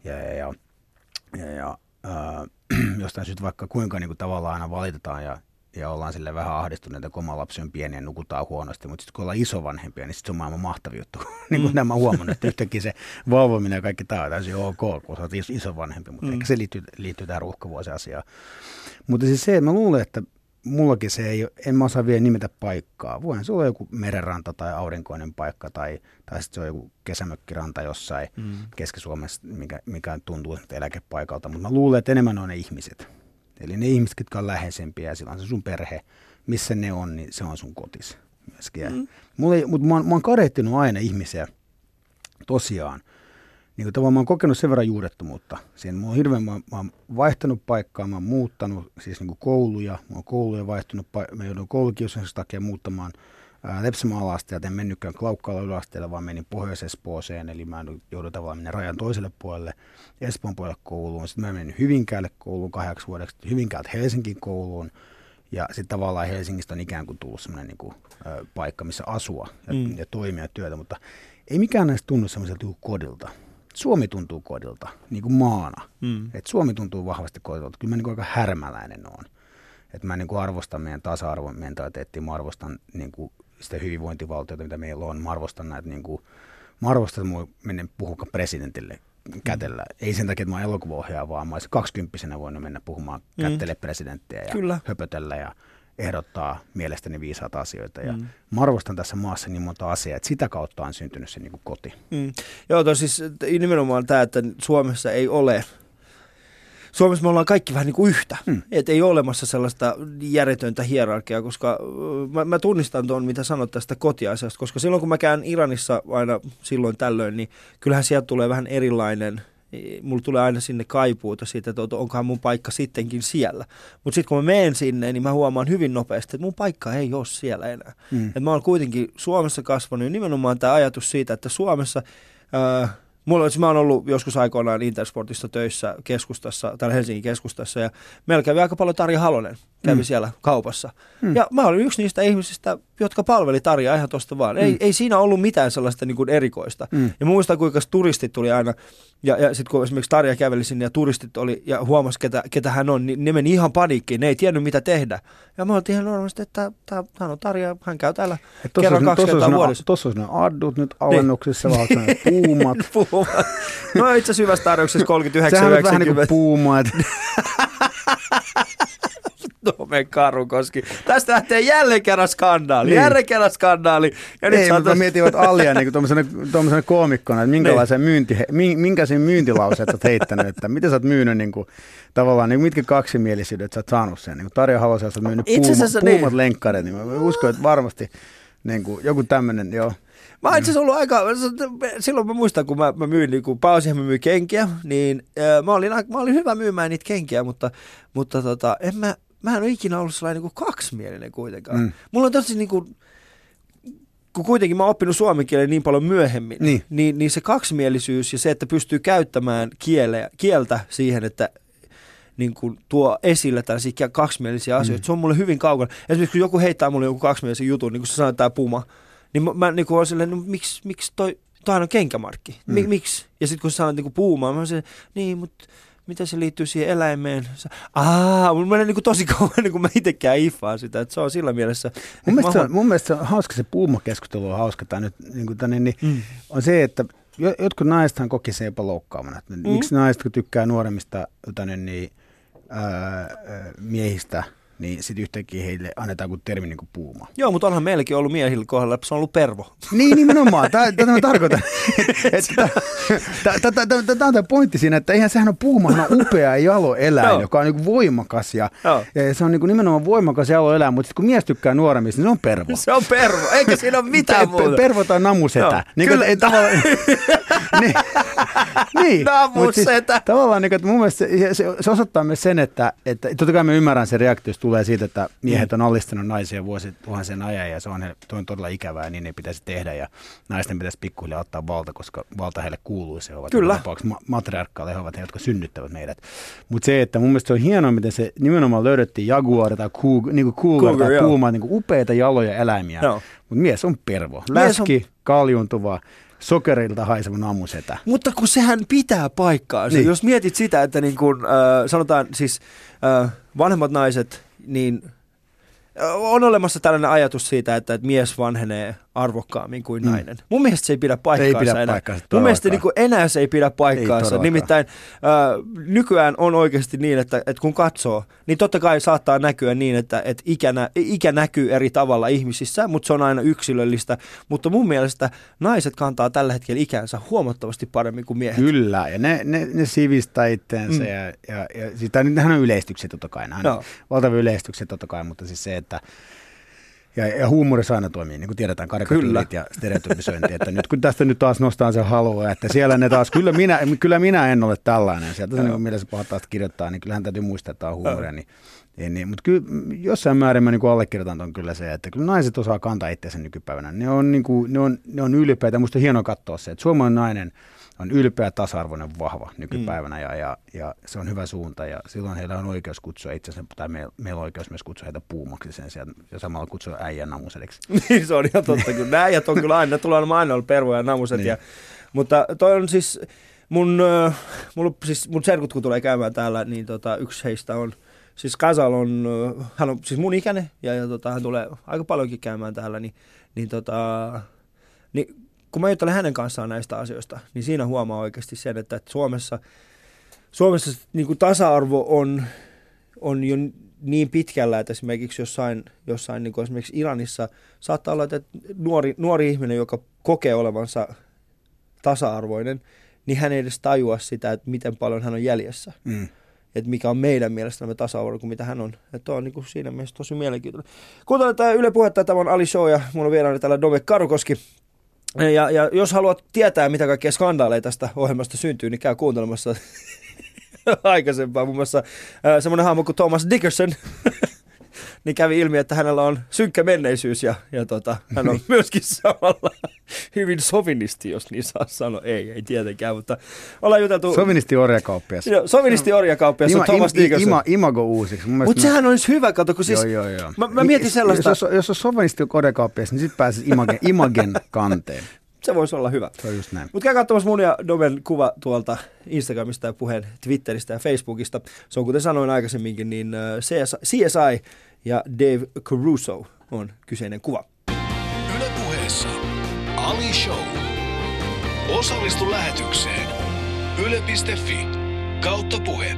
Jostain syystä vaikka kuinka niin kuin tavallaan aina valitetaan ja ollaan sille vähän ahdistuneita, kun oma lapsi on pieni ja nukutaan huonosti, mutta sitten kun ollaan isovanhempia, niin sitten se on maailman mahtavia juttu. Niin kuin nämä huomannut, että yhtäkkiä se valvominen ja kaikki tämä on täysin ok, kun sä oot isovanhempi, mutta ehkä se liittyy tähän ruuhkavuosiasiaan. Mutta siis se, että mä luulen, että mullakin se ei ole, en mä osaa vielä nimetä paikkaa. Voihan se olla joku merenranta tai aurinkoinen paikka tai sitten se on joku kesämökkiranta jossain Keski-Suomessa, mikä tuntuu eläkepaikalta, mutta mä luulen, että enemmän on ne ihmiset. Eli ne ihmiset, jotka on läheisempiä ja sillä on se sun perhe, missä ne on, niin se on sun kotis myöskin. Mutta mä oon kadehtinut aina ihmisiä tosiaan. Niin tavallaan mä oon kokenut sen verran juurettomuutta. Mä oon vaihtanut paikkaa, mä oon muuttanut siis niin kuin kouluja. Mä oon kouluja vaihtunut, mä joudun koulukiusaamisen takia muuttamaan Lepsämään ala-asteelta. En mennytkään Klaukkaalla yläasteella, vaan menin Pohjois-Espooseen. Eli mä joudun tavallaan mennä rajan toiselle puolelle, Espoon puolelle kouluun. Sitten mä menin Hyvinkäälle kouluun 8 vuodeksi, Hyvinkäältä Helsingin kouluun. Ja sitten tavallaan Helsingistä on ikään kuin tullut semmoinen niin kuin, paikka, missä asua ja toimia työtä. Mutta ei mikään näistä tunnu semmoiselta kodilta. Suomi tuntuu kodilta, niin kuin maana. Et Suomi tuntuu vahvasti kodilta. Kyllä mä niin kuin aika härmäläinen oon. Että mä niin kuin arvostan meidän tasa-arvon mentaliteettia, mä arvostan niin kuin sitä hyvinvointivaltiota, mitä meillä on. Mä arvostan näitä, niin kuin, mä arvostan, että mä menen puhumaan presidentille kätellä. Ei sen takia, että mä oon elokuvaohjaaja, vaan mä olisin 20-vuotiaana voinut mennä puhumaan kättele presidenttiä ja höpötellä. ehdottaa mielestäni viisaata asioita. Ja mä arvostan tässä maassa niin monta asiaa, että sitä kautta on syntynyt se niin kuin koti. Joo, siis nimenomaan tämä, että Suomessa ei ole... Suomessa me ollaan kaikki vähän niin kuin yhtä, että ei ole olemassa sellaista järjetöntä hierarkiaa, koska mä tunnistan tuon, mitä sanot tästä kotiasiasta, koska silloin kun mä käyn Iranissa aina silloin tällöin, niin kyllähän sieltä tulee vähän erilainen, mulla tulee aina sinne kaipuuta siitä, että onkohan mun paikka sittenkin siellä. Mutta sitten kun mä menen sinne, niin mä huomaan hyvin nopeasti, että mun paikka ei ole siellä enää. Että mä oon kuitenkin Suomessa kasvanut ja nimenomaan tämä ajatus siitä, että Suomessa... Mä oon ollut joskus aikoinaan Intersportissa töissä keskustassa, täällä Helsingin keskustassa, ja meillä kävi aika paljon Tarja Halonen, kävi siellä kaupassa. Ja mä olin yksi niistä ihmisistä, jotka palveli Tarjaa ihan tosta vaan. Ei siinä ollut mitään sellaista niin kuin erikoista. Ja muistan, kuinka turistit tuli aina, ja sitten kun esimerkiksi Tarja käveli sinne, ja turistit oli, ja huomasi, ketä hän on, niin ne meni ihan paniikkiin, ne ei tiennyt, mitä tehdä. Ja mä oltiin ihan normaalisti, että hän on Tarja, hän käy täällä kerran 2 kertaa vuodessa. Tuossa olisi ne addut nyt alennuksissa, vaan ne puumat. No itse asiassa hyvässä tarjouksessa 39,90. Sehän on vähän niin kuin puumat. No me Karukoski. Tästä lähtee jälleen kerran skandaali. Niin. Jälleen kerran skandaali. Ja ei, mutta mä mietin, että Alia niin tuommoisena koomikkona, että minkälaisen myyntilauseet sä oot heittänyt, että miten sä oot myynyt niin kuin, tavallaan, niin mitkä kaksimielisyydet sä oot saanut sen. Niin Tarja Halosen, sä oot myynyt puumat lenkkareet, niin mä uskon, että varmasti niin kuin, joku tämmöinen, joo. Mä oon itse asiassa ollut aika, silloin mä muistan, kun mä myin, niin kun pääosin mä myin kenkiä, niin mä olin hyvä myymään niitä kenkiä, mutta mä en ole ikinä ollut sellainen niin kuin kaksimielinen kuitenkaan. Mulla on tosi niin kuin, kun kuitenkin mä oon oppinut suomen kielen niin paljon myöhemmin, niin se kaksimielisyys ja se, että pystyy käyttämään kieltä siihen, että niin kuin tuo esille tällaisia kaksimielisiä asioita, se on mulle hyvin kaukana. Esimerkiksi kun joku heittää mulle joku kaksimielisen jutun, niin kuin se sanoo tää Puma, niin mä niin kuin olen silleen, no miksi toihan on kenkämarkki? Miksi? Ja sitten kun sä sanot niin kuin Puma, mä oon silleen, niin, mutta mitä se liittyy siihen eläimeen? Mulla menee niin kuin tosi kauan, niin kuin mä itsekään iffaan sitä, että se on sillä mielessä. Mun mielestä se on hauska, se Puma-keskustelu on hauska, tai nyt niin on se, että jotkut naisethan koki se jopa loukkaamana. Miksi naiset, kun tykkää nuoremmista miehistä, niin sitten yhtäkkiä heille annetaan kuin termi niin kuin Puuma. Joo, mutta onhan meilläkin ollut miehillä kohdalla, että se on ollut pervo. Niin, nimenomaan. Tätä mä tarkoitan. Tämä on tämä pointti siinä, että eihän sehän on Puumahan on upea ja jalo eläin, joka on niin kuin voimakas. Ja se on niin kuin nimenomaan voimakas jalo eläin, mutta kun mies tykkää nuoremmista, niin se on pervo. Se on pervo, eikä siinä ole mitään muuta. Pervo tai namusetä. Niin, kyllä. Ei, niin. Namusetä. Tavallaan, niin, että mun mielestä se osoittaa myös sen, että totta kai mä ymmärrän sen reaktio, tulee siitä, että miehet on alistanut naisia vuosituhansien ajan ja se on todella ikävää ja niin ei pitäisi tehdä ja naisten pitäisi pikkuhiljaa ottaa valta, koska valta heille kuuluu. Se ovat matriarkkaalle, he ovat ne, jotka synnyttävät meidät. Mutta se, että mun mielestä se on hienoa, miten se nimenomaan löydettiin jaguari tai cougar tai puumaa, niin upeita jaloja eläimiä, mutta mies on pervo. Läski, kaljuntuva, sokerilta haiseva namusetä. Mutta kun sehän pitää paikkaansa. Niin. Jos mietit sitä, että niin kun, sanotaan siis vanhemmat naiset, niin on olemassa tällainen ajatus siitä, että mies vanhenee arvokkaammin kuin nainen. Mun mielestä se ei pidä paikkaansa enää. Mun mielestä niin kuin enää se ei pidä paikkaansa. Nimittäin nykyään on oikeasti niin, että kun katsoo, niin totta kai saattaa näkyä niin, että ikä näkyy eri tavalla ihmisissä, mutta se on aina yksilöllistä. Mutta mun mielestä naiset kantaa tällä hetkellä ikänsä huomattavasti paremmin kuin miehet. Kyllä, ja ne sivistää itseänsä ja sitä nehän on yleistykset totta kai. Valtavia yleistykset totta kai, mutta siis se, että ja huumorissa aina toimii, niin kuin tiedetään, karikatyyrit ja stereotypisointi, että nyt kun tästä nyt taas nostaa se halua, että siellä ne taas, kyllä minä en ole tällainen, sieltä se niin mielessä pahattaa kirjoittaa, niin kyllähän täytyy muistaa, että tämä on huumoria, niin, mutta kyllä jossain määrin mä niin kuin allekirjoitan on kyllä se, että kyllä naiset osaa kantaa itseänsä nykypäivänä, ne on ylpeitä, musta on hienoa katsoa se, että suomalainen nainen on ylpeä, tasa-arvoinen, vahva nykypäivänä ja se on hyvä suunta ja silloin heillä on oikeus kutsua itsensä, tai meillä on oikeus myös kutsua heitä Puumaksi sen sijaan ja samalla kutsua äijän namusedeksi. Niin se on ihan totta, kun nämä äijät on kyllä aina, tulee aina olla pervoja ja namuset. Niin. Mutta toi on siis, mun serkut kun tulee käymään täällä, niin yksi heistä on, siis Kazal hän on siis mun ikäinen ja hän tulee aika paljonkin käymään täällä, niin kun mä juttelen hänen kanssaan näistä asioista, niin siinä huomaa oikeasti sen, että Suomessa niin kuin tasa-arvo on jo niin pitkällä, että esimerkiksi jossain niin kuin esimerkiksi Iranissa saattaa olla, että nuori ihminen, joka kokee olevansa tasa-arvoinen, niin hän ei edes tajua sitä, että miten paljon hän on jäljessä. Että mikä on meidän mielestämme tasa-arvoinen kuin mitä hän on. Että on niin kuin siinä mielessä tosi mielenkiintoinen. Kuuntelen Yle Puhetta, tämä on Ali Show ja mulla on vieraana täällä Dome Karukoski. Ja jos haluat tietää, mitä kaikkea skandaaleja tästä ohjelmasta syntyy, niin käy kuuntelemassa aikaisempaa. Muun muassa semmoinen hahmo kuin Thomas Dickerson, niin kävi ilmi, että hänellä on synkkä menneisyys ja hän on myöskin samalla hyvin sovinisti, jos niin saa sanoa. Ei tietenkään, mutta ollaan juteltu. Sovinisti-orjakauppias. Sovinisti-orjakauppias on Thomas Dickerson. Imago uusiksi. Mutta sehän olisi hyvä, kato, kun siis Joo. Mä mietin sellaista. Jos on sovinisti-orjakauppias, niin sitten pääsisi Imagen kanteen. Se voisi olla hyvä. Se on just näin. Mutta käy katsomassa mun ja Domen kuva tuolta Instagramista ja Puheen Twitteristä ja Facebookista. Se on, kuten sanoin aikaisemminkin, niin CSI ja Dave Caruso on kyseinen kuva. Yle Puheessa Ali Show. Osallistu lähetykseen yle.fi/puhe.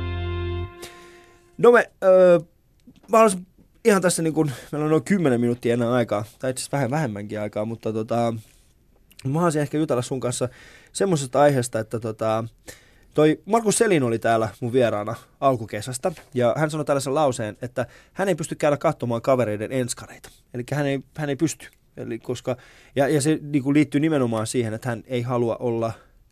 Dome, mä haluaisin ihan tässä, niin kun, meillä on noin 10 minuuttia enää aikaa, tai itse asiassa vähän vähemmänkin aikaa, mutta mä haluaisin ehkä jutella sun kanssa semmoisesta aiheesta, että toi Markus Selin oli täällä mun vieraana alkukesästä, ja hän sanoi tällaisen lauseen, että hän ei pysty käydä katsomaan kavereiden enskareita. Eli hän ei pysty. Eli koska, ja se niin kuin liittyy nimenomaan siihen, että hän ei halua olla,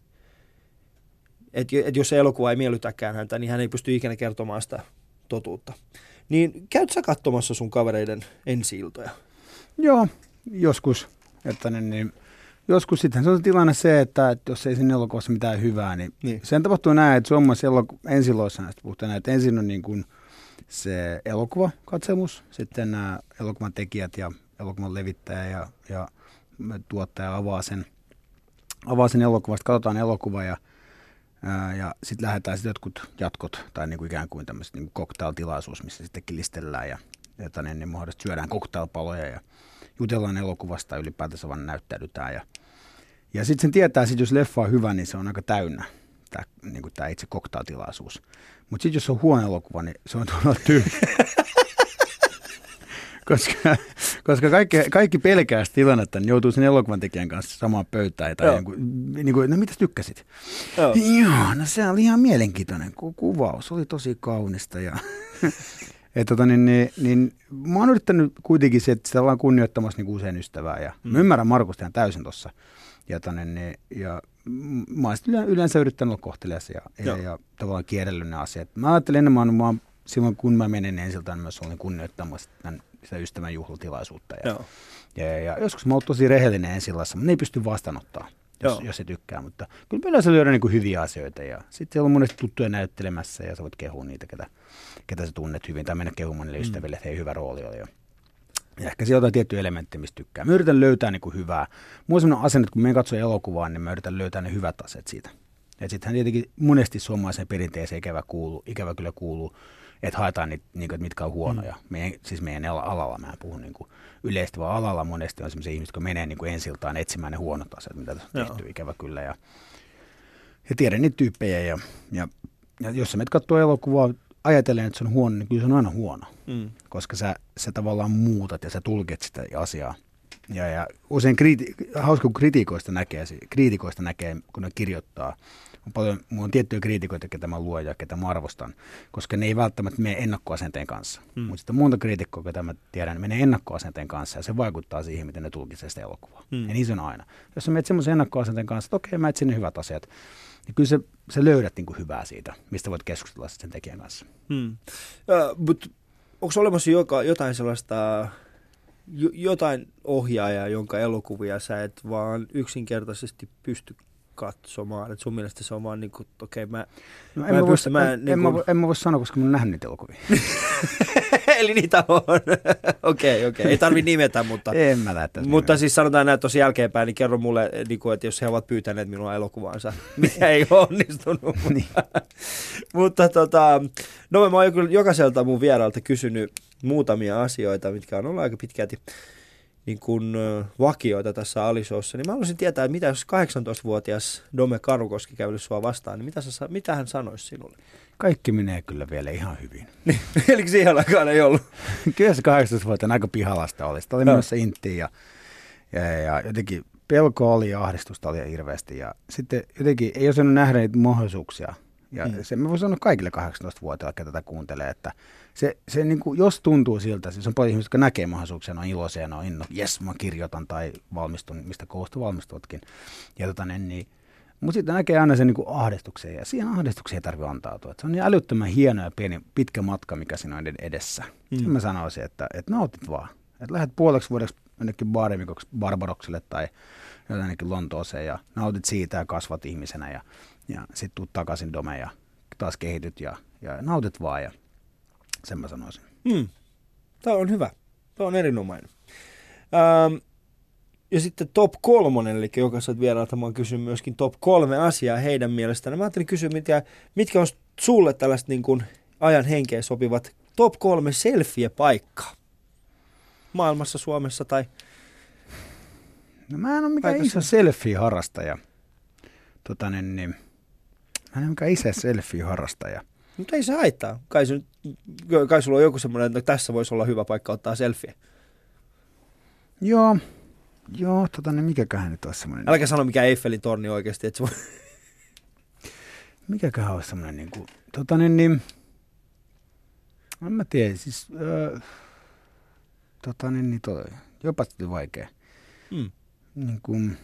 että jos se elokuva ei miellytäkään häntä, niin hän ei pysty ikinä kertomaan sitä totuutta. Niin käyt sä katsomassa sun kavereiden ensi-iltoja? Joo, joskus. Joskus sitten se on tilanne se, että jos ei siinä elokuvassa mitään hyvää, niin. Sen tapahtuu näin, että suomalaisessa ensiloissa näistä puhutaan näin, että ensin on niin kuin se elokuvakatselmus, sitten nämä elokuvan tekijät ja elokuvan levittäjä ja tuottaja avaa sen elokuvasta, katsotaan elokuva ja sitten lähdetään sitten jotkut jatkot tai niin kuin ikään kuin tämmöiset niin kuin cocktail-tilaisuus, missä sitten killistellään ja niin mahdollisesti syödään cocktailpaloja ja jutellaan elokuvasta, ylipäätänsä vaan näyttäydytään. Ja sitten sen tietää, jos leffa on hyvä, niin se on aika täynnä, tämä itse cocktailtilaisuus. Mutta sitten jos on huono elokuva, niin se on todella tyhjä. koska kaikki pelkää sitä tilannetta, niin joutuu sen elokuvan tekijän kanssa samaan pöytään. Tai no mitäs tykkäsit? Joo, no se oli ihan mielenkiintoinen kuvaus, oli tosi kaunista ja... niin mä oon yrittänyt kuitenkin se, että sitä ollaan kunnioittamassa niin usein ystävää ja mä ymmärrän Markusta ihan täysin tuossa. Ja mä oon yleensä yrittänyt olla kohtelias ja tavallaan kierrellyt ne asiat. Mä ajattelin enemmän, silloin kun mä menen ensiltaan, myös olin kunnioittamassa sitä ystävän juhlatilaisuutta. Ja joskus mä oon tosi rehellinen ensillassa, mutta ne ei pysty vastaanottaa, jos se tykkää. Mutta kyllä yleensä löydän niin kuin hyviä asioita ja sitten siellä on monesti tuttuja näyttelemässä ja sä voit kehua niitä, ketä sä tunnet hyvin, tai mennä kehumaan niille ystäville, että hei, hyvä rooli oli jo. Ja ehkä siellä on jotain tiettyjä elementtejä, mistä tykkää. Mä yritän löytää niin kuin hyvää. Mulla on sellainen asenne, että kun mä katson elokuvaa, niin mä yritän löytää ne hyvät aseet siitä. Ja sittenhän tietenkin monesti suomalaiseen perinteeseen ikävä kyllä kuuluu, että haetaan niitä, että mitkä on huonoja. Meidän alalla, mä en puhu niin kuin yleisesti, vaan alalla monesti on sellaisia ihmisiä, jotka menee niin kuin ensiltaan etsimään ne huonot asiat, mitä tässä on tehty, ikävä kyllä. Ja tiedän niitä tyyppejä. Ja jos sä menet katsoo elokuvaa, ajatellen, että se on huono, niin kyllä se on aina huono, koska sä tavallaan muutat ja sä tulkit sitä asiaa. Ja usein hauska, kun kriitikoista näkee, kun ne kirjoittaa. Mulla on tiettyjä kriitikoita, ketä mä luon ja ketä mä arvostan, koska ne ei välttämättä mene ennakkoasenteen kanssa. Mutta sitten monta kriitikkoa, ketä mä tiedän, menee ennakkoasenteen kanssa ja se vaikuttaa siihen, miten ne tulkitsee sitä elokuvaa. Ja niin se on aina. Jos sä menet semmoisen ennakkoasenteen kanssa, että okei, mä etsin ne hyvät asiat, niin kyllä sä löydät niin kuin hyvää siitä, mistä voit keskustella sen tekijän kanssa. Mutta onko olemassa jotain sellaista, jotain ohjaajaa, jonka elokuvia sä et vaan yksinkertaisesti pysty katsomaan? Et sun mielestä se on vaan niin kuin, okei, en mä voi sanoa, koska mä oon nähnyt niitä elokuvia. Eli niitä on. Okei. Ei tarvitse nimetä, mutta... En mä lähteä. Mutta siis sanotaan näin tuossa jälkeenpäin, niin kerro mulle, että jos he ovat pyytäneet minua elokuvaansa, mikä ei onnistunut. Mutta no mä oon jokaiselta mun vierailta kysynyt muutamia asioita, mitkä on ollut aika pitkälti niin kuin vakioita tässä Ali-showssa, niin mä haluaisin tietää, että mitä jos 18-vuotias Dome Karukoski kävelisi sua vastaan, niin mitä hän sanoisi sinulle? Kaikki menee kyllä vielä ihan hyvin. Eli siihen aikaan ei ollut. Kyllä se 18-vuotiaana aika pihalasta oli. Sitä oli menossa inttiin ja jotenkin pelkoa oli ja ahdistusta oli hirveästi. Ja sitten jotenkin ei osannut nähdä niitä mahdollisuuksia. Ja se mä voin sanoa kaikille 18-vuotiaille, ketä tätä kuuntelee, että se niin kuin, jos tuntuu siltä, se on paljon ihmisiä, jotka näkee mahdollisuuksia, ne on iloisia, ne on jes, mä kirjoitan tai valmistun, mistä koulusta valmistuvatkin. Ja niin, mutta sitten näkee aina sen niin kuin ahdistuksen, ja siihen ahdistukseen ei tarvitse antautua. Että se on niin älyttömän hieno ja pieni, pitkä matka, mikä siinä on edessä. Sen mä sanoisin, että nautit vaan. Että lähdet puoleksi vuodeksi jonnekin baarivikoksi Barbarokselle tai jotenkin Lontooseen ja nautit siitä ja kasvat ihmisenä ja sitten tuut takaisin Domeen ja taas kehityt ja nautit vaan ja sen mä sanoisin. Tämä on hyvä. Tämä on erinomainen. Ja sitten top 3, eli jokaiset vierailta mä oon kysynyt myöskin top 3 asiaa heidän mielestään. Mä ajattelin kysyä, mitkä on sulle tällaiset niin kuin ajan henkeen sopivat top 3 selfie-paikkaa maailmassa, Suomessa tai... No mä en ole mikään iso selfie-harrastaja. Mä en ole mikään iso selfie-harrastaja. Mutta ei se haittaa. Kai sulla on joku semmoinen, että tässä voisi olla hyvä paikka ottaa selfie. Joo, mikäköhän nyt olisi semmoinen... Älkää sano mikä Eiffelin torni oikeasti, että se voi... Mikäköhän olisi semmoinen niinku... En mä tiedä, siis... jopa sitten vaikea. Niin kuin,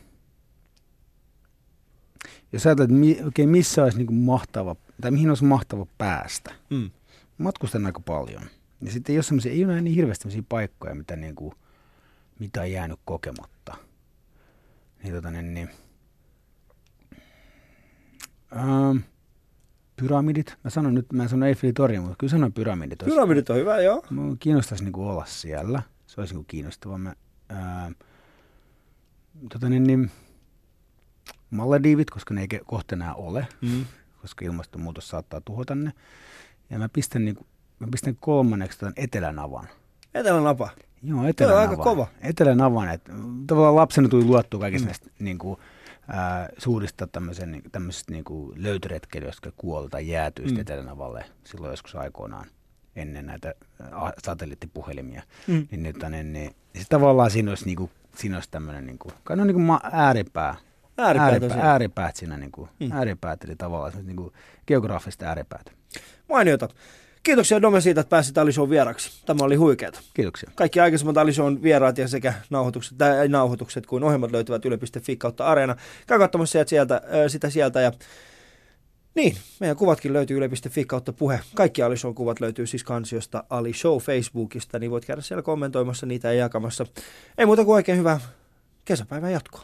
jos ajatellaan, että oikein missä olisi niin kuin mahtava, tai mihin olisi mahtava päästä. Matkustan aika paljon. Ja sitten ei ole niin hirveästi sellaisia paikkoja, mitä on jäänyt kokematta. Pyramidit. Mä sanon Eiffelin torni, mutta kyllä sanon pyramidit. Pyramidit on hyvä, joo. Mua kiinnostaisi niin kuin olla siellä. Se olisi niin kuin kiinnostavaa. Malediivit, koska ne ei kohta enää ole, koska ilmastonmuutos saattaa tuhota ne. Ja mä pistän 3. Etelänavan. Etelänapa? Joo, Etelänavan. Se on aika kova. Etelänavan, että tavallaan lapsena tuli luottua kaikista näistä suurista tämmöisistä löytöretkeilyistä, jotka kuoli tai jäätyistä Etelänavalle silloin joskus aikoinaan ennen näitä satelliittipuhelimia. Niin tavallaan siinä olisi tämmöinen, kai ne on ääripäät siinä, ääripäät, eli tavallaan geografiset ääripäät. Mainiota. Kiitoksia Dome siitä, että pääsit Ali-shown vieraksi. Tämä oli huikeata. Kiitoksia. Kaikki aikaisemmat Ali-shown vieraat ja sekä nauhoitukset kuin ohjelmat löytyvät yle.fi/areena. Käy katsomassa sitä sieltä ja niin, meidän kuvatkin löytyy yle.fi/puhe. Kaikki Ali-shown kuvat löytyy siis kansiosta Ali-show Facebookista, niin voit käydä siellä kommentoimassa niitä ja jakamassa. Ei muuta kuin oikein hyvää kesäpäivän jatkoa.